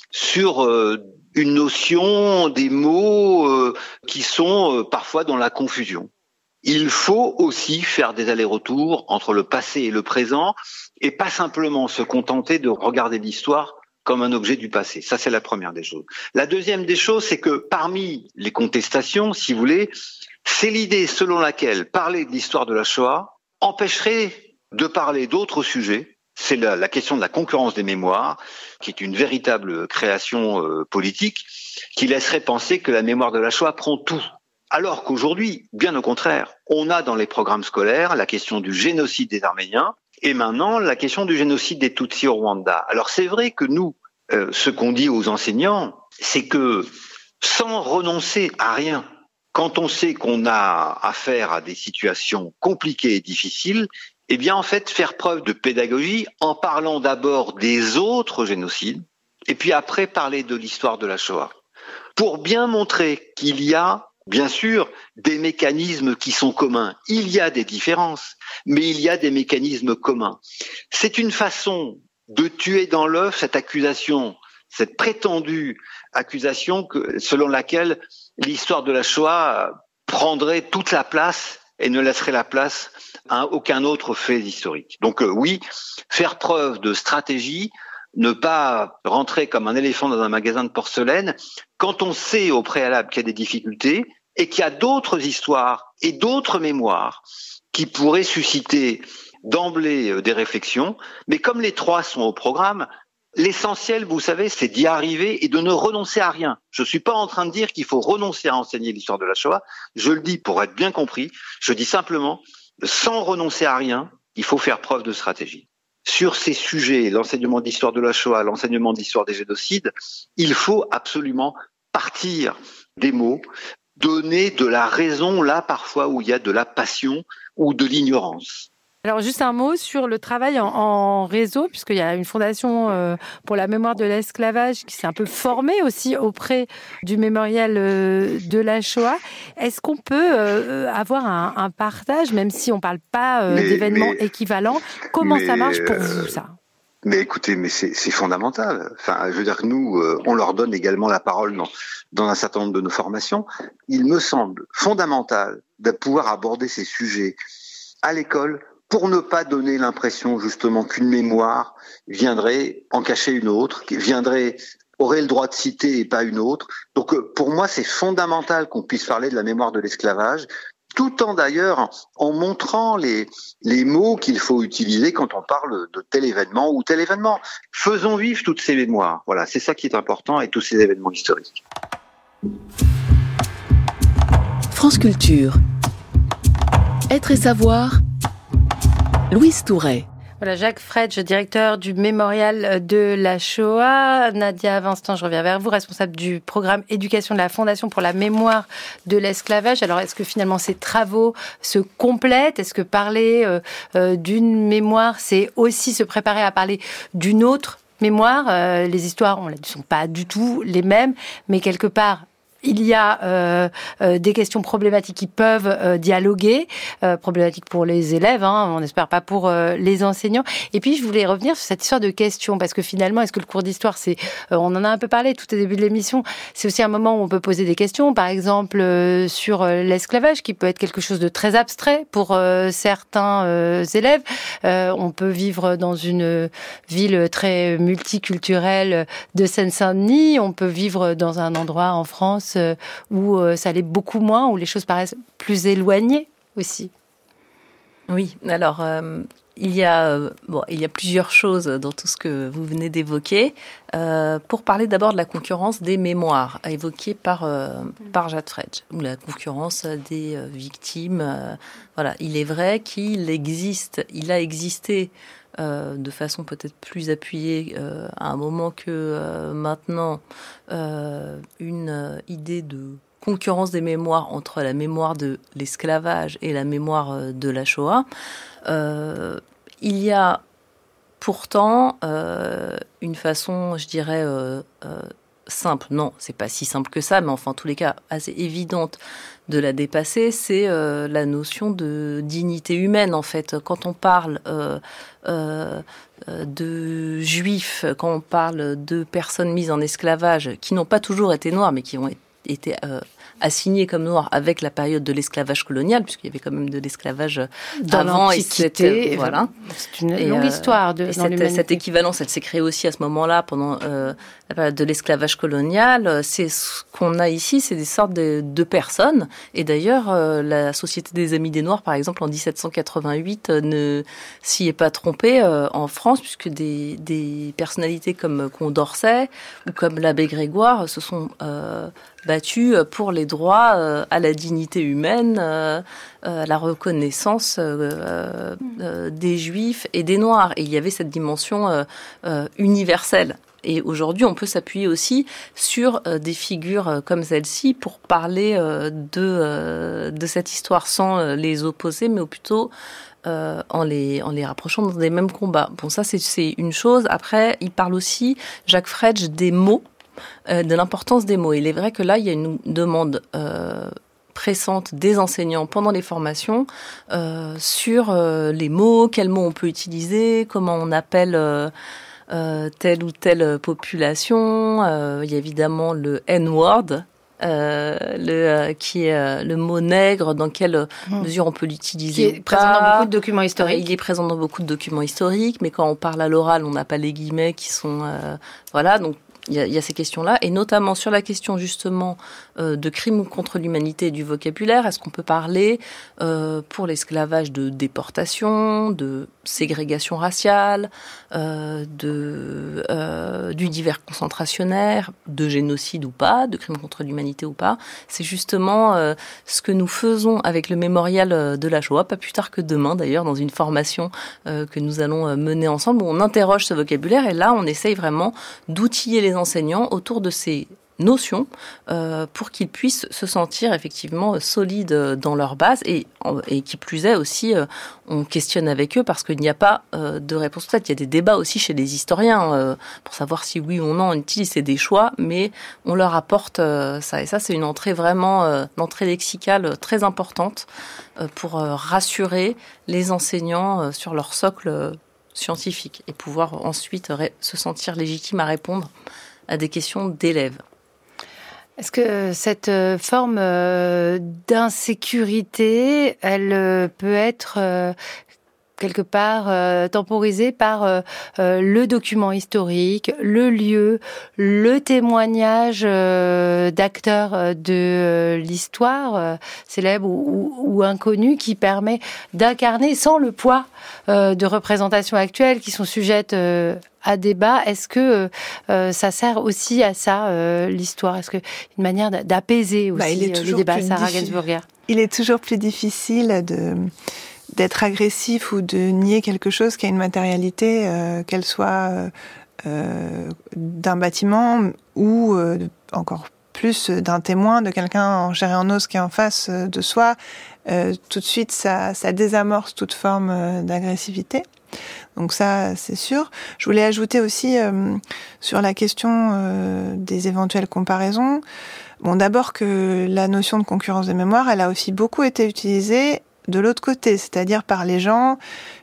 sur une notion, des mots qui sont parfois dans la confusion. Il faut aussi faire des allers-retours entre le passé et le présent et pas simplement se contenter de regarder l'histoire comme un objet du passé. Ça, c'est la première des choses. La deuxième des choses, c'est que parmi les contestations, si vous voulez, c'est l'idée selon laquelle parler de l'histoire de la Shoah empêcherait de parler d'autres sujets. C'est la question de la concurrence des mémoires, qui est une véritable création politique, qui laisserait penser que la mémoire de la Shoah prend tout. Alors qu'aujourd'hui, bien au contraire, on a dans les programmes scolaires la question du génocide des Arméniens et maintenant la question du génocide des Tutsis au Rwanda. Alors c'est vrai que nous, ce qu'on dit aux enseignants, c'est que sans renoncer à rien, quand on sait qu'on a affaire à des situations compliquées et difficiles, eh bien, en fait, faire preuve de pédagogie en parlant d'abord des autres génocides et puis après parler de l'histoire de la Shoah. Pour bien montrer qu'il y a, bien sûr, des mécanismes qui sont communs. Il y a des différences, mais il y a des mécanismes communs. C'est une façon de tuer dans l'œuf cette accusation, cette prétendue accusation selon laquelle l'histoire de la Shoah prendrait toute la place et ne laisserait la place à aucun autre fait historique. Donc oui, faire preuve de stratégie, ne pas rentrer comme un éléphant dans un magasin de porcelaine, quand on sait au préalable qu'il y a des difficultés et qu'il y a d'autres histoires et d'autres mémoires qui pourraient susciter d'emblée des réflexions. Mais comme les trois sont au programme, l'essentiel, vous savez, c'est d'y arriver et de ne renoncer à rien. Je suis pas en train de dire qu'il faut renoncer à enseigner l'histoire de la Shoah. Je le dis pour être bien compris. Je dis simplement, sans renoncer à rien, il faut faire preuve de stratégie. Sur ces sujets, l'enseignement d'histoire de la Shoah, l'enseignement d'histoire des génocides, il faut absolument partir des mots, donner de la raison là parfois où il y a de la passion ou de l'ignorance. Alors juste un mot sur le travail en réseau, puisqu'il y a une fondation pour la mémoire de l'esclavage qui s'est un peu formée aussi auprès du mémorial de la Shoah. Est-ce qu'on peut avoir un partage, même si on ne parle pas d'événements équivalents? Comment ça marche pour vous, ça? Mais écoutez, c'est fondamental. Enfin, je veux dire que nous, on leur donne également la parole dans un certain nombre de nos formations. Il me semble fondamental de pouvoir aborder ces sujets à l'école, pour ne pas donner l'impression justement qu'une mémoire viendrait en cacher une autre, aurait le droit de citer et pas une autre. Donc pour moi, c'est fondamental qu'on puisse parler de la mémoire de l'esclavage, tout en d'ailleurs en montrant les mots qu'il faut utiliser quand on parle de tel événement ou tel événement. Faisons vivre toutes ces mémoires. Voilà, c'est ça qui est important et tous ces événements historiques. France Culture. Être et savoir. Louise Touret. Voilà, Jacques Fredge, directeur du mémorial de la Shoah. Nadia Vinstant, je reviens vers vous, responsable du programme éducation de la Fondation pour la mémoire de l'esclavage. Alors, est-ce que finalement ces travaux se complètent? Est-ce que parler d'une mémoire, c'est aussi se préparer à parler d'une autre mémoire? Les histoires, ne sont pas du tout les mêmes, mais quelque part, il y a des questions problématiques qui peuvent dialoguer, problématiques pour les élèves, on n'espère pas pour les enseignants. Et puis, je voulais revenir sur cette histoire de questions, parce que finalement, est-ce que le cours d'histoire, on en a un peu parlé tout au début de l'émission, c'est aussi un moment où on peut poser des questions, par exemple sur l'esclavage, qui peut être quelque chose de très abstrait pour certains élèves. On peut vivre dans une ville très multiculturelle de Seine-Saint-Denis, on peut vivre dans un endroit en France où ça l'est beaucoup moins, où les choses paraissent plus éloignées aussi. Oui, alors il y a plusieurs choses dans tout ce que vous venez d'évoquer. Pour parler d'abord de la concurrence des mémoires évoquée par Jacques Fredge, ou la concurrence des victimes. Voilà, il est vrai qu'il a existé de façon peut-être plus appuyée à un moment que maintenant, une idée de concurrence des mémoires entre la mémoire de l'esclavage et la mémoire de la Shoah. Il y a pourtant une façon, je dirais, simple, non, c'est pas si simple que ça, mais enfin, en tous les cas, assez évidente de la dépasser, c'est la notion de dignité humaine, en fait. Quand on parle de juifs, quand on parle de personnes mises en esclavage, qui n'ont pas toujours été noires, mais qui ont été assignés comme noirs avec la période de l'esclavage colonial, puisqu'il y avait quand même de l'esclavage dans avant l'Antiquité. Voilà. C'est une longue histoire dans l'humanité. Cette équivalence, elle s'est créée aussi à ce moment-là, pendant la période de l'esclavage colonial. C'est ce qu'on a ici, c'est des sortes de personnes. Et d'ailleurs, la Société des Amis des Noirs, par exemple, en 1788, ne s'y est pas trompée en France, puisque des personnalités comme Condorcet ou comme l'abbé Grégoire se sont battus pour les droits à la dignité humaine, à la reconnaissance des Juifs et des Noirs. Et il y avait cette dimension universelle. Et aujourd'hui, on peut s'appuyer aussi sur des figures comme celle-ci pour parler de cette histoire sans les opposer, mais plutôt en les rapprochant dans des mêmes combats. Bon, ça, c'est une chose. Après, il parle aussi, Jacques Fredge, des mots, de l'importance des mots. Il est vrai que là, il y a une demande pressante des enseignants pendant les formations sur les mots, quels mots on peut utiliser, comment on appelle telle ou telle population. Il y a évidemment le N-word, qui est le mot nègre, dans quelle mesure on peut l'utiliser. Qui est présent dans beaucoup de documents historiques. Il est présent dans beaucoup de documents historiques, mais quand on parle à l'oral, on n'a pas les guillemets qui sont... voilà, donc il y a ces questions-là, et notamment sur la question justement de crimes contre l'humanité et du vocabulaire. Est-ce qu'on peut parler pour l'esclavage de déportation, de ségrégation raciale, d'univers concentrationnaire, de génocide ou pas, de crimes contre l'humanité ou pas? C'est justement ce que nous faisons avec le mémorial de la Shoah, pas plus tard que demain d'ailleurs, dans une formation que nous allons mener ensemble, où on interroge ce vocabulaire, et là on essaye vraiment d'outiller les enseignants autour de ces notions pour qu'ils puissent se sentir effectivement solides dans leur base et qui plus est aussi, on questionne avec eux parce qu'il n'y a pas de réponse peut-être. Il y a des débats aussi chez les historiens pour savoir si oui ou non on utilise, c'est des choix, mais on leur apporte ça. Et ça, c'est une entrée vraiment, une entrée lexicale très importante pour rassurer les enseignants sur leur socle scientifique et pouvoir ensuite se sentir légitime à répondre à des questions d'élèves. Est-ce que cette forme d'insécurité, elle peut être quelque part temporisée par le document historique, le lieu, le témoignage d'acteurs de l'histoire célèbre ou inconnus qui permet d'incarner sans le poids de représentations actuelles qui sont sujettes à débat? Est-ce que ça sert aussi à ça, l'histoire? Est-ce que une manière d'apaiser aussi les débats, Sarah Gainsbourger? Il est toujours plus difficile d'être agressif ou de nier quelque chose qui a une matérialité, qu'elle soit d'un bâtiment ou encore plus d'un témoin, de quelqu'un en chair et en os qui est en face de soi. Tout de suite, ça désamorce toute forme d'agressivité. Donc ça, c'est sûr. Je voulais ajouter aussi sur la question des éventuelles comparaisons. Bon, d'abord que la notion de concurrence des mémoires, elle a aussi beaucoup été utilisée de l'autre côté, c'est-à-dire par les gens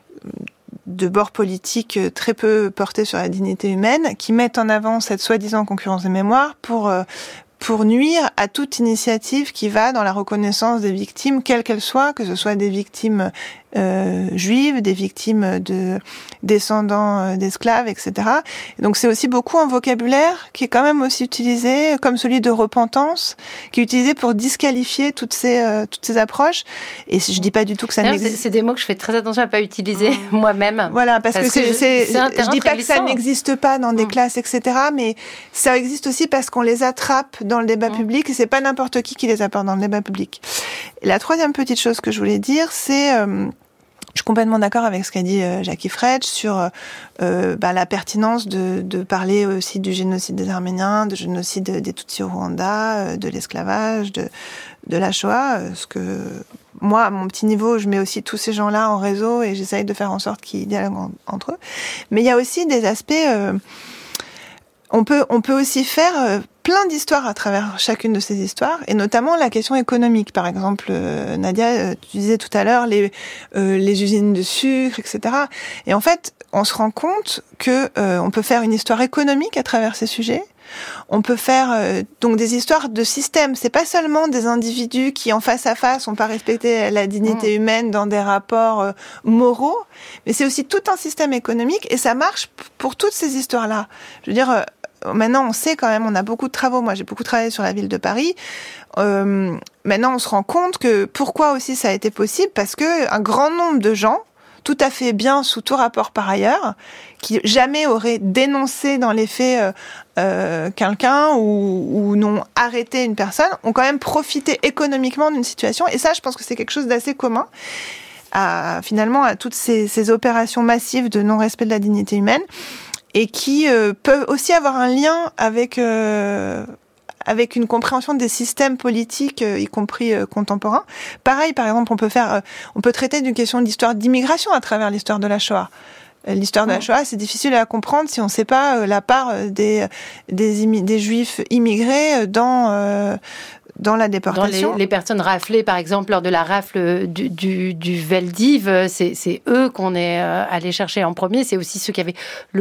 de bord politique très peu portés sur la dignité humaine, qui mettent en avant cette soi-disant concurrence des mémoires pour nuire à toute initiative qui va dans la reconnaissance des victimes, quelles qu'elles soient, que ce soit des victimes juives, des victimes de descendants d'esclaves, etc. Et donc c'est aussi beaucoup un vocabulaire qui est quand même aussi utilisé, comme celui de repentance, qui est utilisé pour disqualifier toutes ces approches. Et je dis pas du tout que ça n'existe. C'est des mots que je fais très attention à pas utiliser moi-même. Voilà, parce que je dis pas que ça n'existe pas dans des classes, etc. Mais ça existe aussi parce qu'on les attrape dans le débat public et c'est pas n'importe qui les apporte dans le débat public. Et la troisième petite chose que je voulais dire, c'est je suis complètement d'accord avec ce qu'a dit Jackie Fretsch sur la pertinence de parler aussi du génocide des Arméniens, du génocide des Tutsis au Rwanda, de l'esclavage, de la Shoah. Ce que moi, à mon petit niveau, je mets aussi tous ces gens-là en réseau et j'essaye de faire en sorte qu'ils dialoguent entre eux. Mais il y a aussi des aspects... On peut aussi faire plein d'histoires à travers chacune de ces histoires, et notamment la question économique. Par exemple, Nadia, tu disais tout à l'heure les usines de sucre, etc. Et en fait, on se rend compte que on peut faire une histoire économique à travers ces sujets. On peut faire donc des histoires de système. C'est pas seulement des individus qui, en face à face, n'ont pas respecté la dignité humaine dans des rapports moraux, mais c'est aussi tout un système économique, et ça marche pour toutes ces histoires-là. Je veux dire, maintenant, on sait quand même, on a beaucoup de travaux. Moi, j'ai beaucoup travaillé sur la ville de Paris. Maintenant, on se rend compte que pourquoi aussi ça a été possible, parce que un grand nombre de gens, tout à fait bien sous tout rapport par ailleurs, qui jamais auraient dénoncé dans les faits quelqu'un ou n'ont arrêté une personne, ont quand même profité économiquement d'une situation. Et ça, je pense que c'est quelque chose d'assez commun finalement à toutes ces opérations massives de non-respect de la dignité humaine, et qui peuvent aussi avoir un lien avec une compréhension des systèmes politiques, y compris contemporains. Pareil, par exemple, on peut traiter d'une question d'histoire d'immigration à travers l'histoire de la Shoah. L'histoire de la Shoah, c'est difficile à comprendre si on ne sait pas la part des Juifs immigrés dans la déportation. Dans les personnes raflées, par exemple, lors de la rafle du Veldiv, c'est eux qu'on est allé chercher en premier. C'est aussi ceux qui avaient le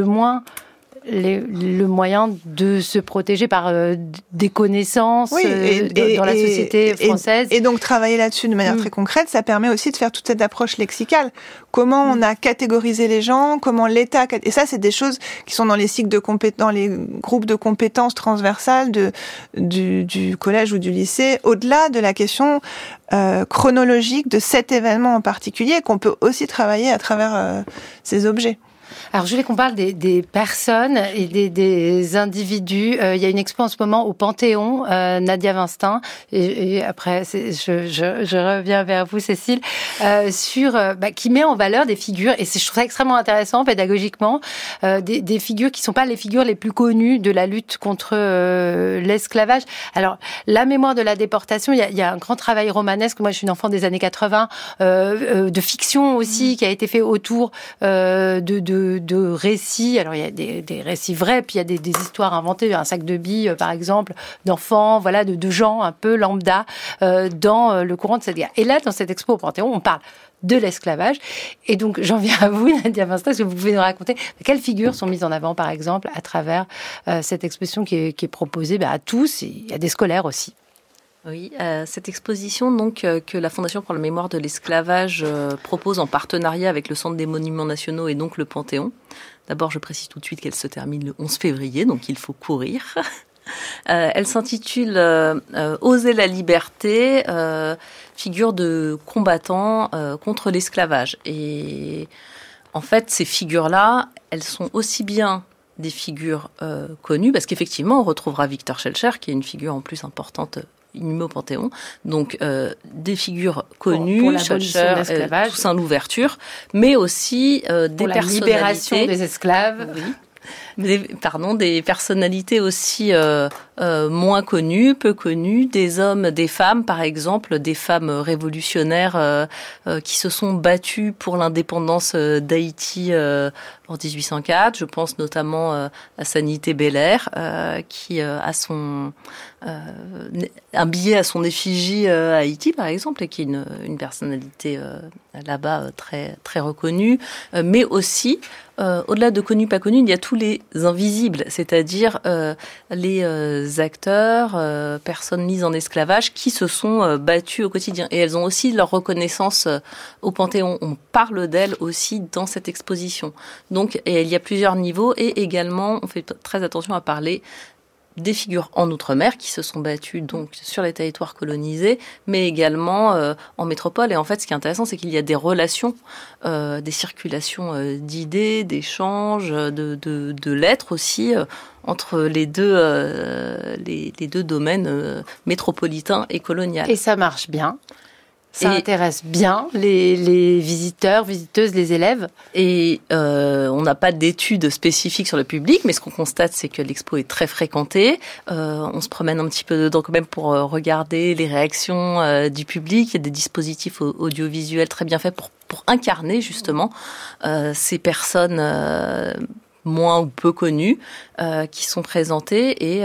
moyen de se protéger par des connaissances dans la société française. Et donc, travailler là-dessus de manière très concrète, ça permet aussi de faire toute cette approche lexicale. Comment on a catégorisé les gens, comment l'État... Et ça, c'est des choses qui sont dans les cycles dans les groupes de compétences transversales du collège ou du lycée, au-delà de la question chronologique de cet événement en particulier, qu'on peut aussi travailler à travers ces objets. Alors, je voulais qu'on parle des personnes et des individus. Il y a une expo en ce moment au Panthéon, Nadia Vinstin, et après, je reviens vers vous, Cécile, qui met en valeur des figures, et je trouve ça extrêmement intéressant pédagogiquement, des figures qui ne sont pas les figures les plus connues de la lutte contre l'esclavage. Alors, la mémoire de la déportation, il y a un grand travail romanesque. Moi, je suis une enfant des années 80, de fiction aussi, qui a été fait autour de récits. Alors, il y a des récits vrais, puis il y a des histoires inventées. Un sac de billes, par exemple, d'enfants, voilà, de gens un peu lambda dans le courant de cette guerre. Et là, dans cette expo au Panthéon, on parle de l'esclavage. Et donc, j'en viens à vous, Nadia Vinstin, est-ce que vous pouvez nous raconter quelles figures sont mises en avant, par exemple, à travers cette exposition qui est proposée à tous, et à des scolaires aussi? Oui, cette exposition donc que la Fondation pour la mémoire de l'esclavage propose en partenariat avec le Centre des monuments nationaux et donc le Panthéon. D'abord, je précise tout de suite qu'elle se termine le 11 février, donc il faut courir. Elle s'intitule Oser la liberté, figure de combattants contre l'esclavage. Et en fait, ces figures-là, elles sont aussi bien des figures connues, parce qu'effectivement, on retrouvera Victor Schœlcher, qui est une figure en plus importante inhumé au Panthéon, donc des figures connues, pour Schœlcher, Toussaint Louverture, mais aussi des personnalités, la libération des esclaves. Oui. Des personnalités aussi moins connues, peu connues, des hommes, des femmes, par exemple, des femmes révolutionnaires qui se sont battues pour l'indépendance d'Haïti en 1804. Je pense notamment à Sanité Belair, qui a un billet à son effigie à Haïti, par exemple, et qui est une personnalité là-bas très, très reconnue, mais aussi au-delà de connus, pas connus, il y a tous les invisibles, c'est-à-dire les acteurs, personnes mises en esclavage qui se sont battues au quotidien. Et elles ont aussi leur reconnaissance au Panthéon. On parle d'elles aussi dans cette exposition. Donc, et il y a plusieurs niveaux, et également, on fait très attention à parler des figures en Outre-mer qui se sont battues donc sur les territoires colonisés, mais également en métropole. Et en fait, ce qui est intéressant, c'est qu'il y a des relations, des circulations d'idées, d'échanges, de lettres aussi entre les deux domaines métropolitains et coloniaux. Et ça marche bien. Ça intéresse bien les visiteurs, visiteuses, les élèves. Et on n'a pas d'études spécifiques sur le public, mais ce qu'on constate, c'est que l'expo est très fréquentée. On se promène un petit peu dedans quand même pour regarder les réactions du public. Il y a des dispositifs audiovisuels très bien faits pour incarner justement ces personnes moins ou peu connues qui sont présentées, et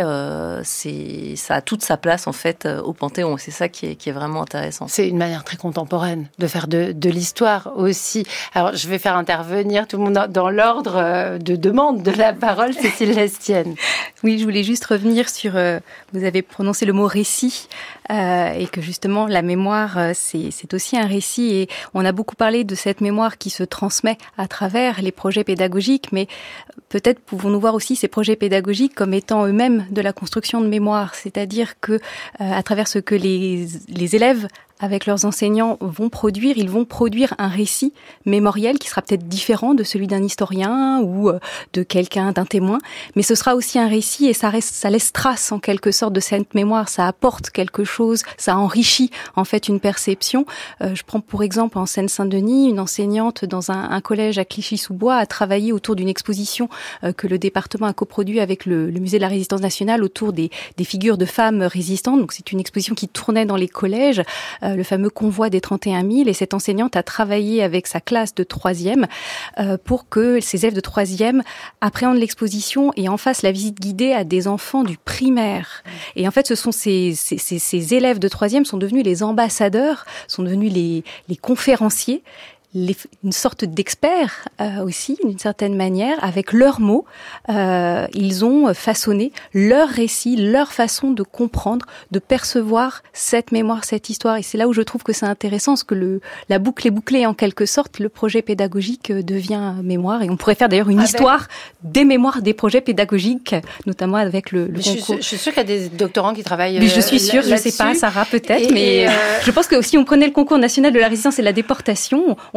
ça a toute sa place en fait au Panthéon. C'est ça qui est vraiment intéressant. C'est une manière très contemporaine de faire de l'histoire aussi. Alors je vais faire intervenir tout le monde dans l'ordre de demande de la parole. Cécile Lestienne. Oui, je voulais juste revenir sur, vous avez prononcé le mot récit, et que justement la mémoire c'est aussi un récit, et on a beaucoup parlé de cette mémoire qui se transmet à travers les projets pédagogiques, mais peut-être pouvons-nous voir aussi ces projets pédagogiques comme étant eux-mêmes de la construction de mémoire, c'est-à-dire que à travers ce que les élèves avec leurs enseignants vont produire, ils vont produire un récit mémoriel qui sera peut-être différent de celui d'un historien ou de quelqu'un, d'un témoin, mais ce sera aussi un récit, et ça laisse trace en quelque sorte de cette mémoire, ça apporte quelque chose, ça enrichit en fait une perception. Je prends pour exemple en Seine-Saint-Denis, une enseignante dans un collège à Clichy-sous-Bois a travaillé autour d'une exposition que le département a coproduit avec le Musée de la Résistance nationale autour des figures de femmes résistantes. Donc c'est une exposition qui tournait dans les collèges, le fameux convoi des 31 000, et cette enseignante a travaillé avec sa classe de 3e pour que ses élèves de 3e appréhendent l'exposition et en fassent la visite guidée à des enfants du primaire. Et en fait, ce sont ces élèves de 3e sont devenus les ambassadeurs, sont devenus les conférenciers, une sorte d'experts aussi, d'une certaine manière, avec leurs mots, ils ont façonné leur récit, leur façon de comprendre, de percevoir cette mémoire, cette histoire. Et c'est là où je trouve que c'est intéressant, parce que la boucle est bouclée en quelque sorte, le projet pédagogique devient mémoire. Et on pourrait faire d'ailleurs une histoire des mémoires des projets pédagogiques, notamment avec le concours. Je suis sûre qu'il y a des doctorants qui travaillent mais je suis sûre, je ne sais pas, Sarah peut-être, mais je pense que si on prenait le concours national de la résistance et de la déportation, on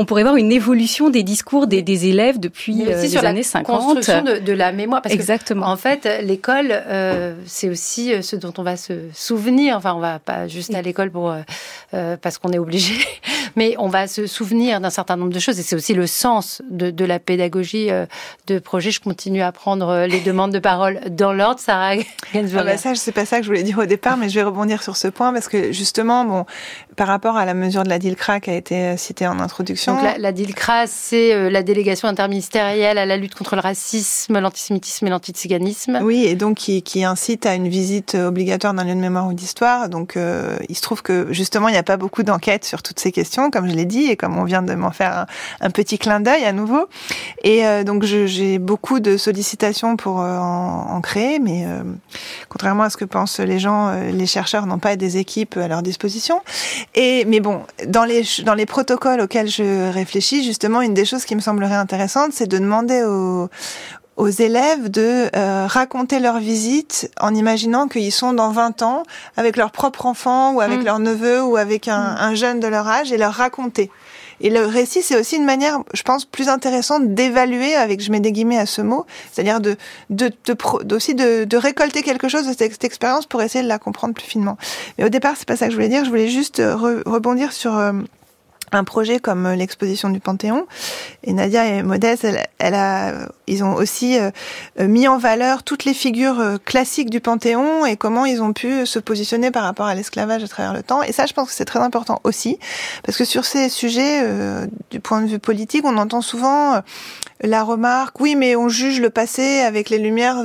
on pourrait voir une évolution des discours des élèves depuis les années 50. Construction de la mémoire. Parce Exactement. Que, en fait, l'école, c'est aussi ce dont on va se souvenir. Enfin, on va pas juste à l'école parce qu'on est obligé, mais on va se souvenir d'un certain nombre de choses. Et c'est aussi le sens de la pédagogie de projet. Je continue à prendre les demandes de parole dans l'ordre. Sarah Gainsbourg. Ça, c'est pas ça que je voulais dire au départ, mais je vais rebondir sur ce point parce que justement, par rapport à la mesure de la DILCRA qui a été citée en introduction. Donc la DILCRA, c'est la délégation interministérielle à la lutte contre le racisme, l'antisémitisme et l'antiziganisme. Oui, et donc qui incite à une visite obligatoire d'un lieu de mémoire ou d'histoire. Donc il se trouve que justement, il n'y a pas beaucoup d'enquêtes sur toutes ces questions, comme je l'ai dit, et comme on vient de m'en faire un petit clin d'œil à nouveau. Et donc j'ai beaucoup de sollicitations pour en créer, mais contrairement à ce que pensent les gens, les chercheurs n'ont pas des équipes à leur disposition. Mais bon, dans les protocoles auxquels je réfléchis, justement, une des choses qui me semblerait intéressante, c'est de demander aux élèves de raconter leur visite en imaginant qu'ils sont dans 20 ans avec leur propre enfant ou avec leur neveu ou avec un jeune de leur âge et leur raconter. Et le récit, c'est aussi une manière, je pense, plus intéressante d'évaluer, je mets des guillemets à ce mot, c'est-à-dire aussi de récolter quelque chose de cette expérience pour essayer de la comprendre plus finement. Mais au départ, c'est pas ça que je voulais dire. Je voulais juste rebondir sur un projet comme l'exposition du Panthéon. Et Nadia et Modeste, ils ont aussi mis en valeur toutes les figures classiques du Panthéon et comment ils ont pu se positionner par rapport à l'esclavage à travers le temps. Et ça, je pense que c'est très important aussi, parce que sur ces sujets, du point de vue politique, on entend souvent la remarque, oui, mais on juge le passé avec les lumières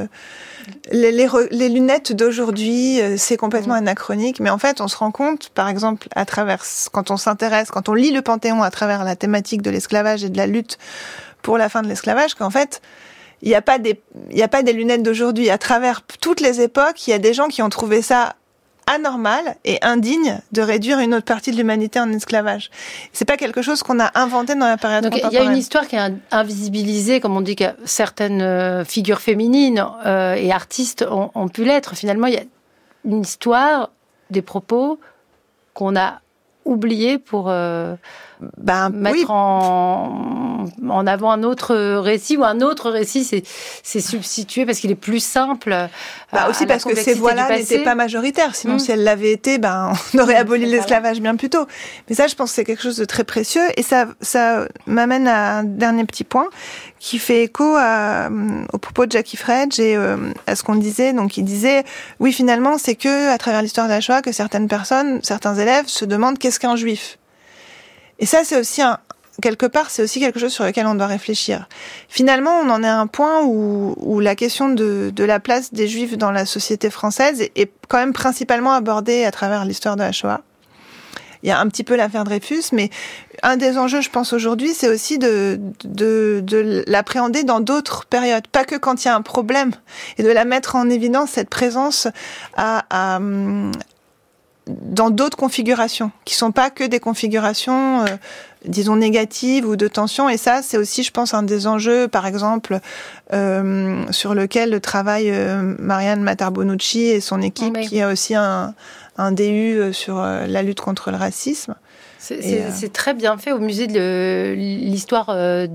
les lunettes d'aujourd'hui, c'est complètement anachronique. Mais en fait, on se rend compte, par exemple, quand on lit le Panthéon à travers la thématique de l'esclavage et de la lutte pour la fin de l'esclavage, qu'en fait, il n'y a pas des lunettes d'aujourd'hui. À travers toutes les époques, il y a des gens qui ont trouvé ça anormal et indigne de réduire une autre partie de l'humanité en esclavage. C'est pas quelque chose qu'on a inventé dans la période contemporaine. Il y a une histoire qui est invisibilisée, comme on dit que certaines figures féminines et artistes ont pu l'être. Finalement, il y a une histoire, des propos qu'on a oubliés pour mettre en avant un autre récit, ou un autre récit c'est substitué parce qu'il est plus simple. Aussi parce que ces voix-là n'étaient pas majoritaires. Sinon, si elles l'avaient été, on aurait aboli l'esclavage bien plus tôt. Mais ça, je pense que c'est quelque chose de très précieux. Et ça m'amène à un dernier petit point qui fait écho au propos de Jackie Fredge et à ce qu'on disait. Donc, il disait, oui, finalement, c'est que à travers l'histoire de la Shoah que certains élèves se demandent qu'est-ce qu'un juif. Et ça, c'est aussi quelque part, c'est aussi quelque chose sur lequel on doit réfléchir. Finalement, on en est à un point où la question de la place des Juifs dans la société française est quand même principalement abordée à travers l'histoire de la Shoah. Il y a un petit peu l'affaire Dreyfus, mais un des enjeux, je pense, aujourd'hui, c'est aussi de l'appréhender dans d'autres périodes. Pas que quand il y a un problème, et de la mettre en évidence, cette présence dans d'autres configurations, qui sont pas que des configurations, disons, négatives ou de tension. Et ça, c'est aussi, je pense, un des enjeux, par exemple, sur lequel travaille Marianne Matar-Bonucci et son équipe, qui a aussi un DU sur la lutte contre le racisme. C'est très bien fait au musée de l'histoire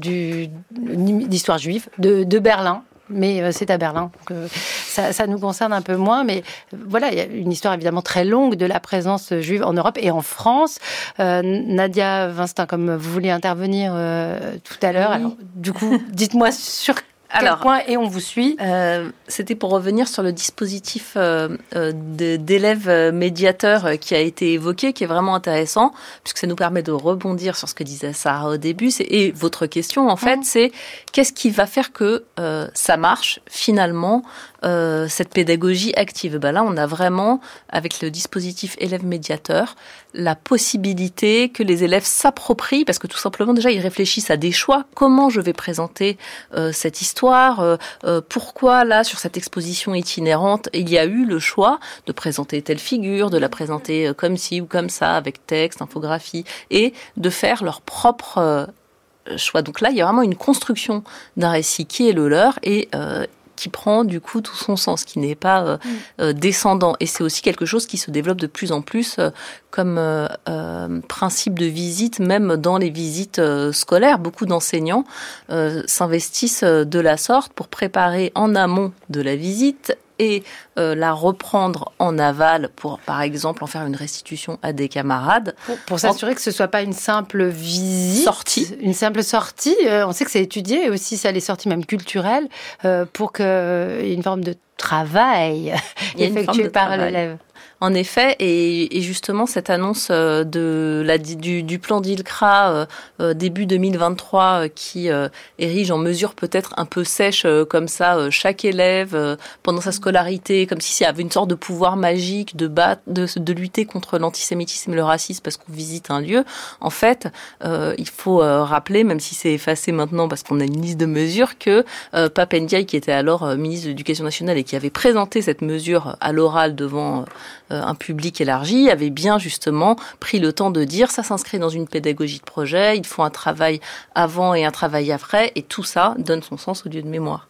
juive de Berlin. Mais c'est à Berlin, donc ça nous concerne un peu moins. Mais voilà, il y a une histoire évidemment très longue de la présence juive en Europe et en France. Nadia Vinstin, comme vous vouliez intervenir tout à l'heure, alors du coup, dites-moi sur quel point et on vous suit. C'était pour revenir sur le dispositif d'élèves médiateurs qui a été évoqué, qui est vraiment intéressant, puisque ça nous permet de rebondir sur ce que disait Sarah au début. Et votre question, en fait, c'est qu'est-ce qui va faire que ça marche finalement, cette pédagogie active. Là, on a vraiment, avec le dispositif élève médiateur, la possibilité que les élèves s'approprient, parce que tout simplement, déjà, ils réfléchissent à des choix. Comment je vais présenter cette histoire ? Pourquoi, là, sur cette exposition itinérante, il y a eu le choix de présenter telle figure, de la présenter comme ci ou comme ça, avec texte, infographie, et de faire leur propre choix. Donc là, il y a vraiment une construction d'un récit qui est le leur et qui prend du coup tout son sens, qui n'est pas descendant. Et c'est aussi quelque chose qui se développe de plus en plus comme principe de visite, même dans les visites scolaires. Beaucoup d'enseignants s'investissent de la sorte pour préparer en amont de la visite et la reprendre en aval pour, par exemple, en faire une restitution à des camarades. Pour s'assurer que ce ne soit pas une simple visite, une simple sortie. On sait que c'est étudié, et aussi ça les sorties même culturelles, pour qu'il y ait une forme de travail effectué par l'élève. En effet, et justement cette annonce du plan d'ILCRA début 2023 qui érige en mesure peut-être un peu sèche comme ça chaque élève pendant sa scolarité, comme si il y avait une sorte de pouvoir magique de lutter contre l'antisémitisme et le racisme parce qu'on visite un lieu. En fait, il faut rappeler, même si c'est effacé maintenant parce qu'on a une liste de mesures, que Pape Ndiaye, qui était alors ministre de l'Éducation nationale et qui avait présenté cette mesure à l'oral devant un public élargi, avait bien justement pris le temps de dire ça s'inscrit dans une pédagogie de projet, il faut un travail avant et un travail après, et tout ça donne son sens au lieu de mémoire.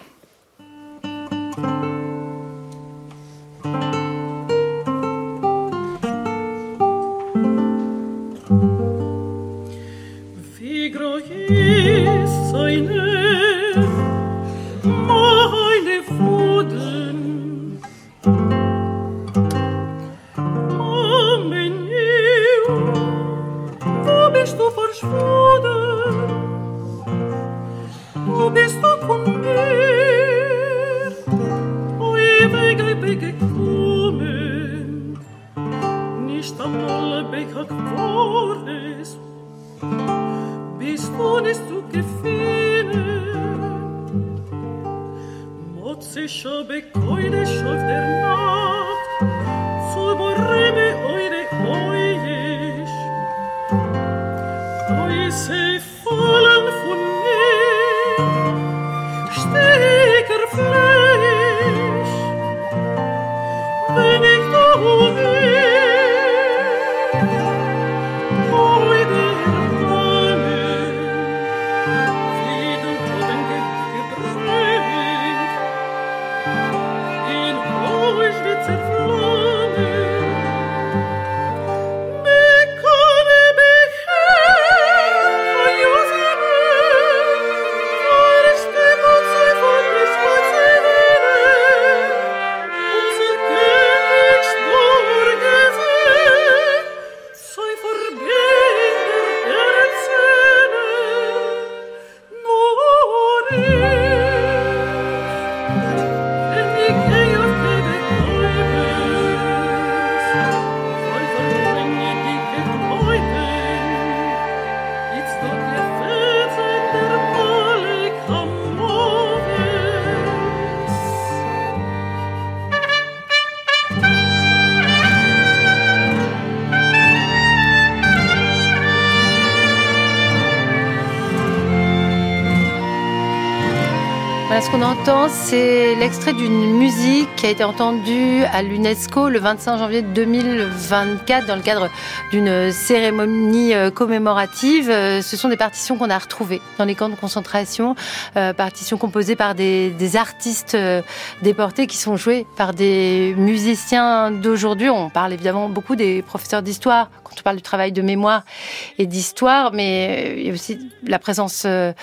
Ce qu'on entend, c'est l'extrait d'une musique qui a été entendue à l'UNESCO le 25 janvier 2024 dans le cadre d'une cérémonie commémorative. Ce sont des partitions qu'on a retrouvées dans les camps de concentration, partitions composées par des artistes déportés qui sont jouées par des musiciens d'aujourd'hui. On parle évidemment beaucoup des professeurs d'histoire quand on parle du travail de mémoire et d'histoire, mais il y a aussi la présence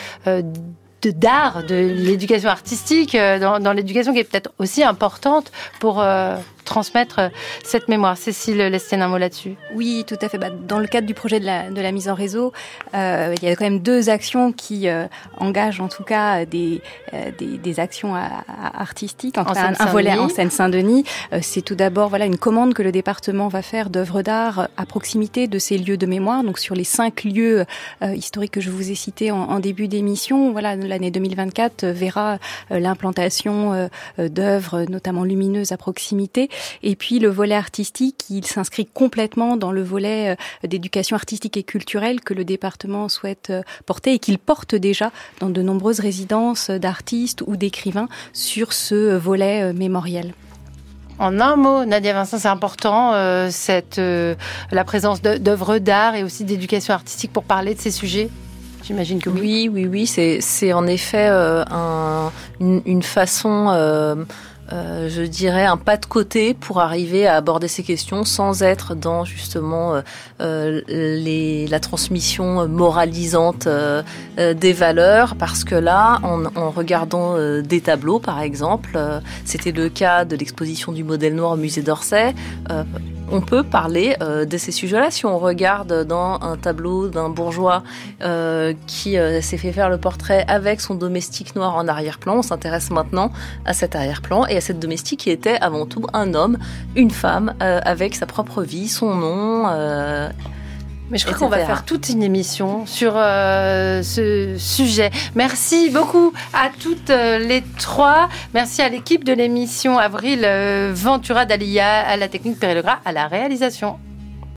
d'art, de l'éducation artistique, dans l'éducation qui est peut-être aussi importante pour transmettre cette mémoire. Cécile Lestienne, un mot là-dessus. Oui, tout à fait. Dans le cadre du projet de la mise en réseau, il y a quand même deux actions qui engagent en tout cas des actions artistiques. Un volet en Seine-Saint-Denis. C'est tout d'abord une commande que le département va faire d'œuvres d'art à proximité de ces lieux de mémoire. Donc sur les 5 lieux historiques que je vous ai cités en début d'émission, l'année 2024 verra l'implantation d'œuvres notamment lumineuses à proximité. Et puis le volet artistique, il s'inscrit complètement dans le volet d'éducation artistique et culturelle que le département souhaite porter et qu'il porte déjà dans de nombreuses résidences d'artistes ou d'écrivains sur ce volet mémoriel. En un mot, Nadia Vincent, c'est important la présence d'œuvres d'art et aussi d'éducation artistique pour parler de ces sujets. J'imagine que oui. Oui. C'est en effet une façon... je dirais un pas de côté pour arriver à aborder ces questions sans être dans justement la transmission moralisante des valeurs, parce que là, en regardant des tableaux par exemple, c'était le cas de l'exposition du modèle noir au musée d'Orsay, on peut parler de ces sujets-là. Si on regarde dans un tableau d'un bourgeois qui s'est fait faire le portrait avec son domestique noir en arrière-plan, on s'intéresse maintenant à cet arrière-plan et à cette domestique qui était avant tout un homme, une femme, avec sa propre vie, son nom... Mais je crois qu'on va faire toute une émission sur ce sujet. Merci beaucoup à toutes les trois. Merci à l'équipe de l'émission, Avril Ventura d'Alia, à la technique Perry Legras, à la réalisation.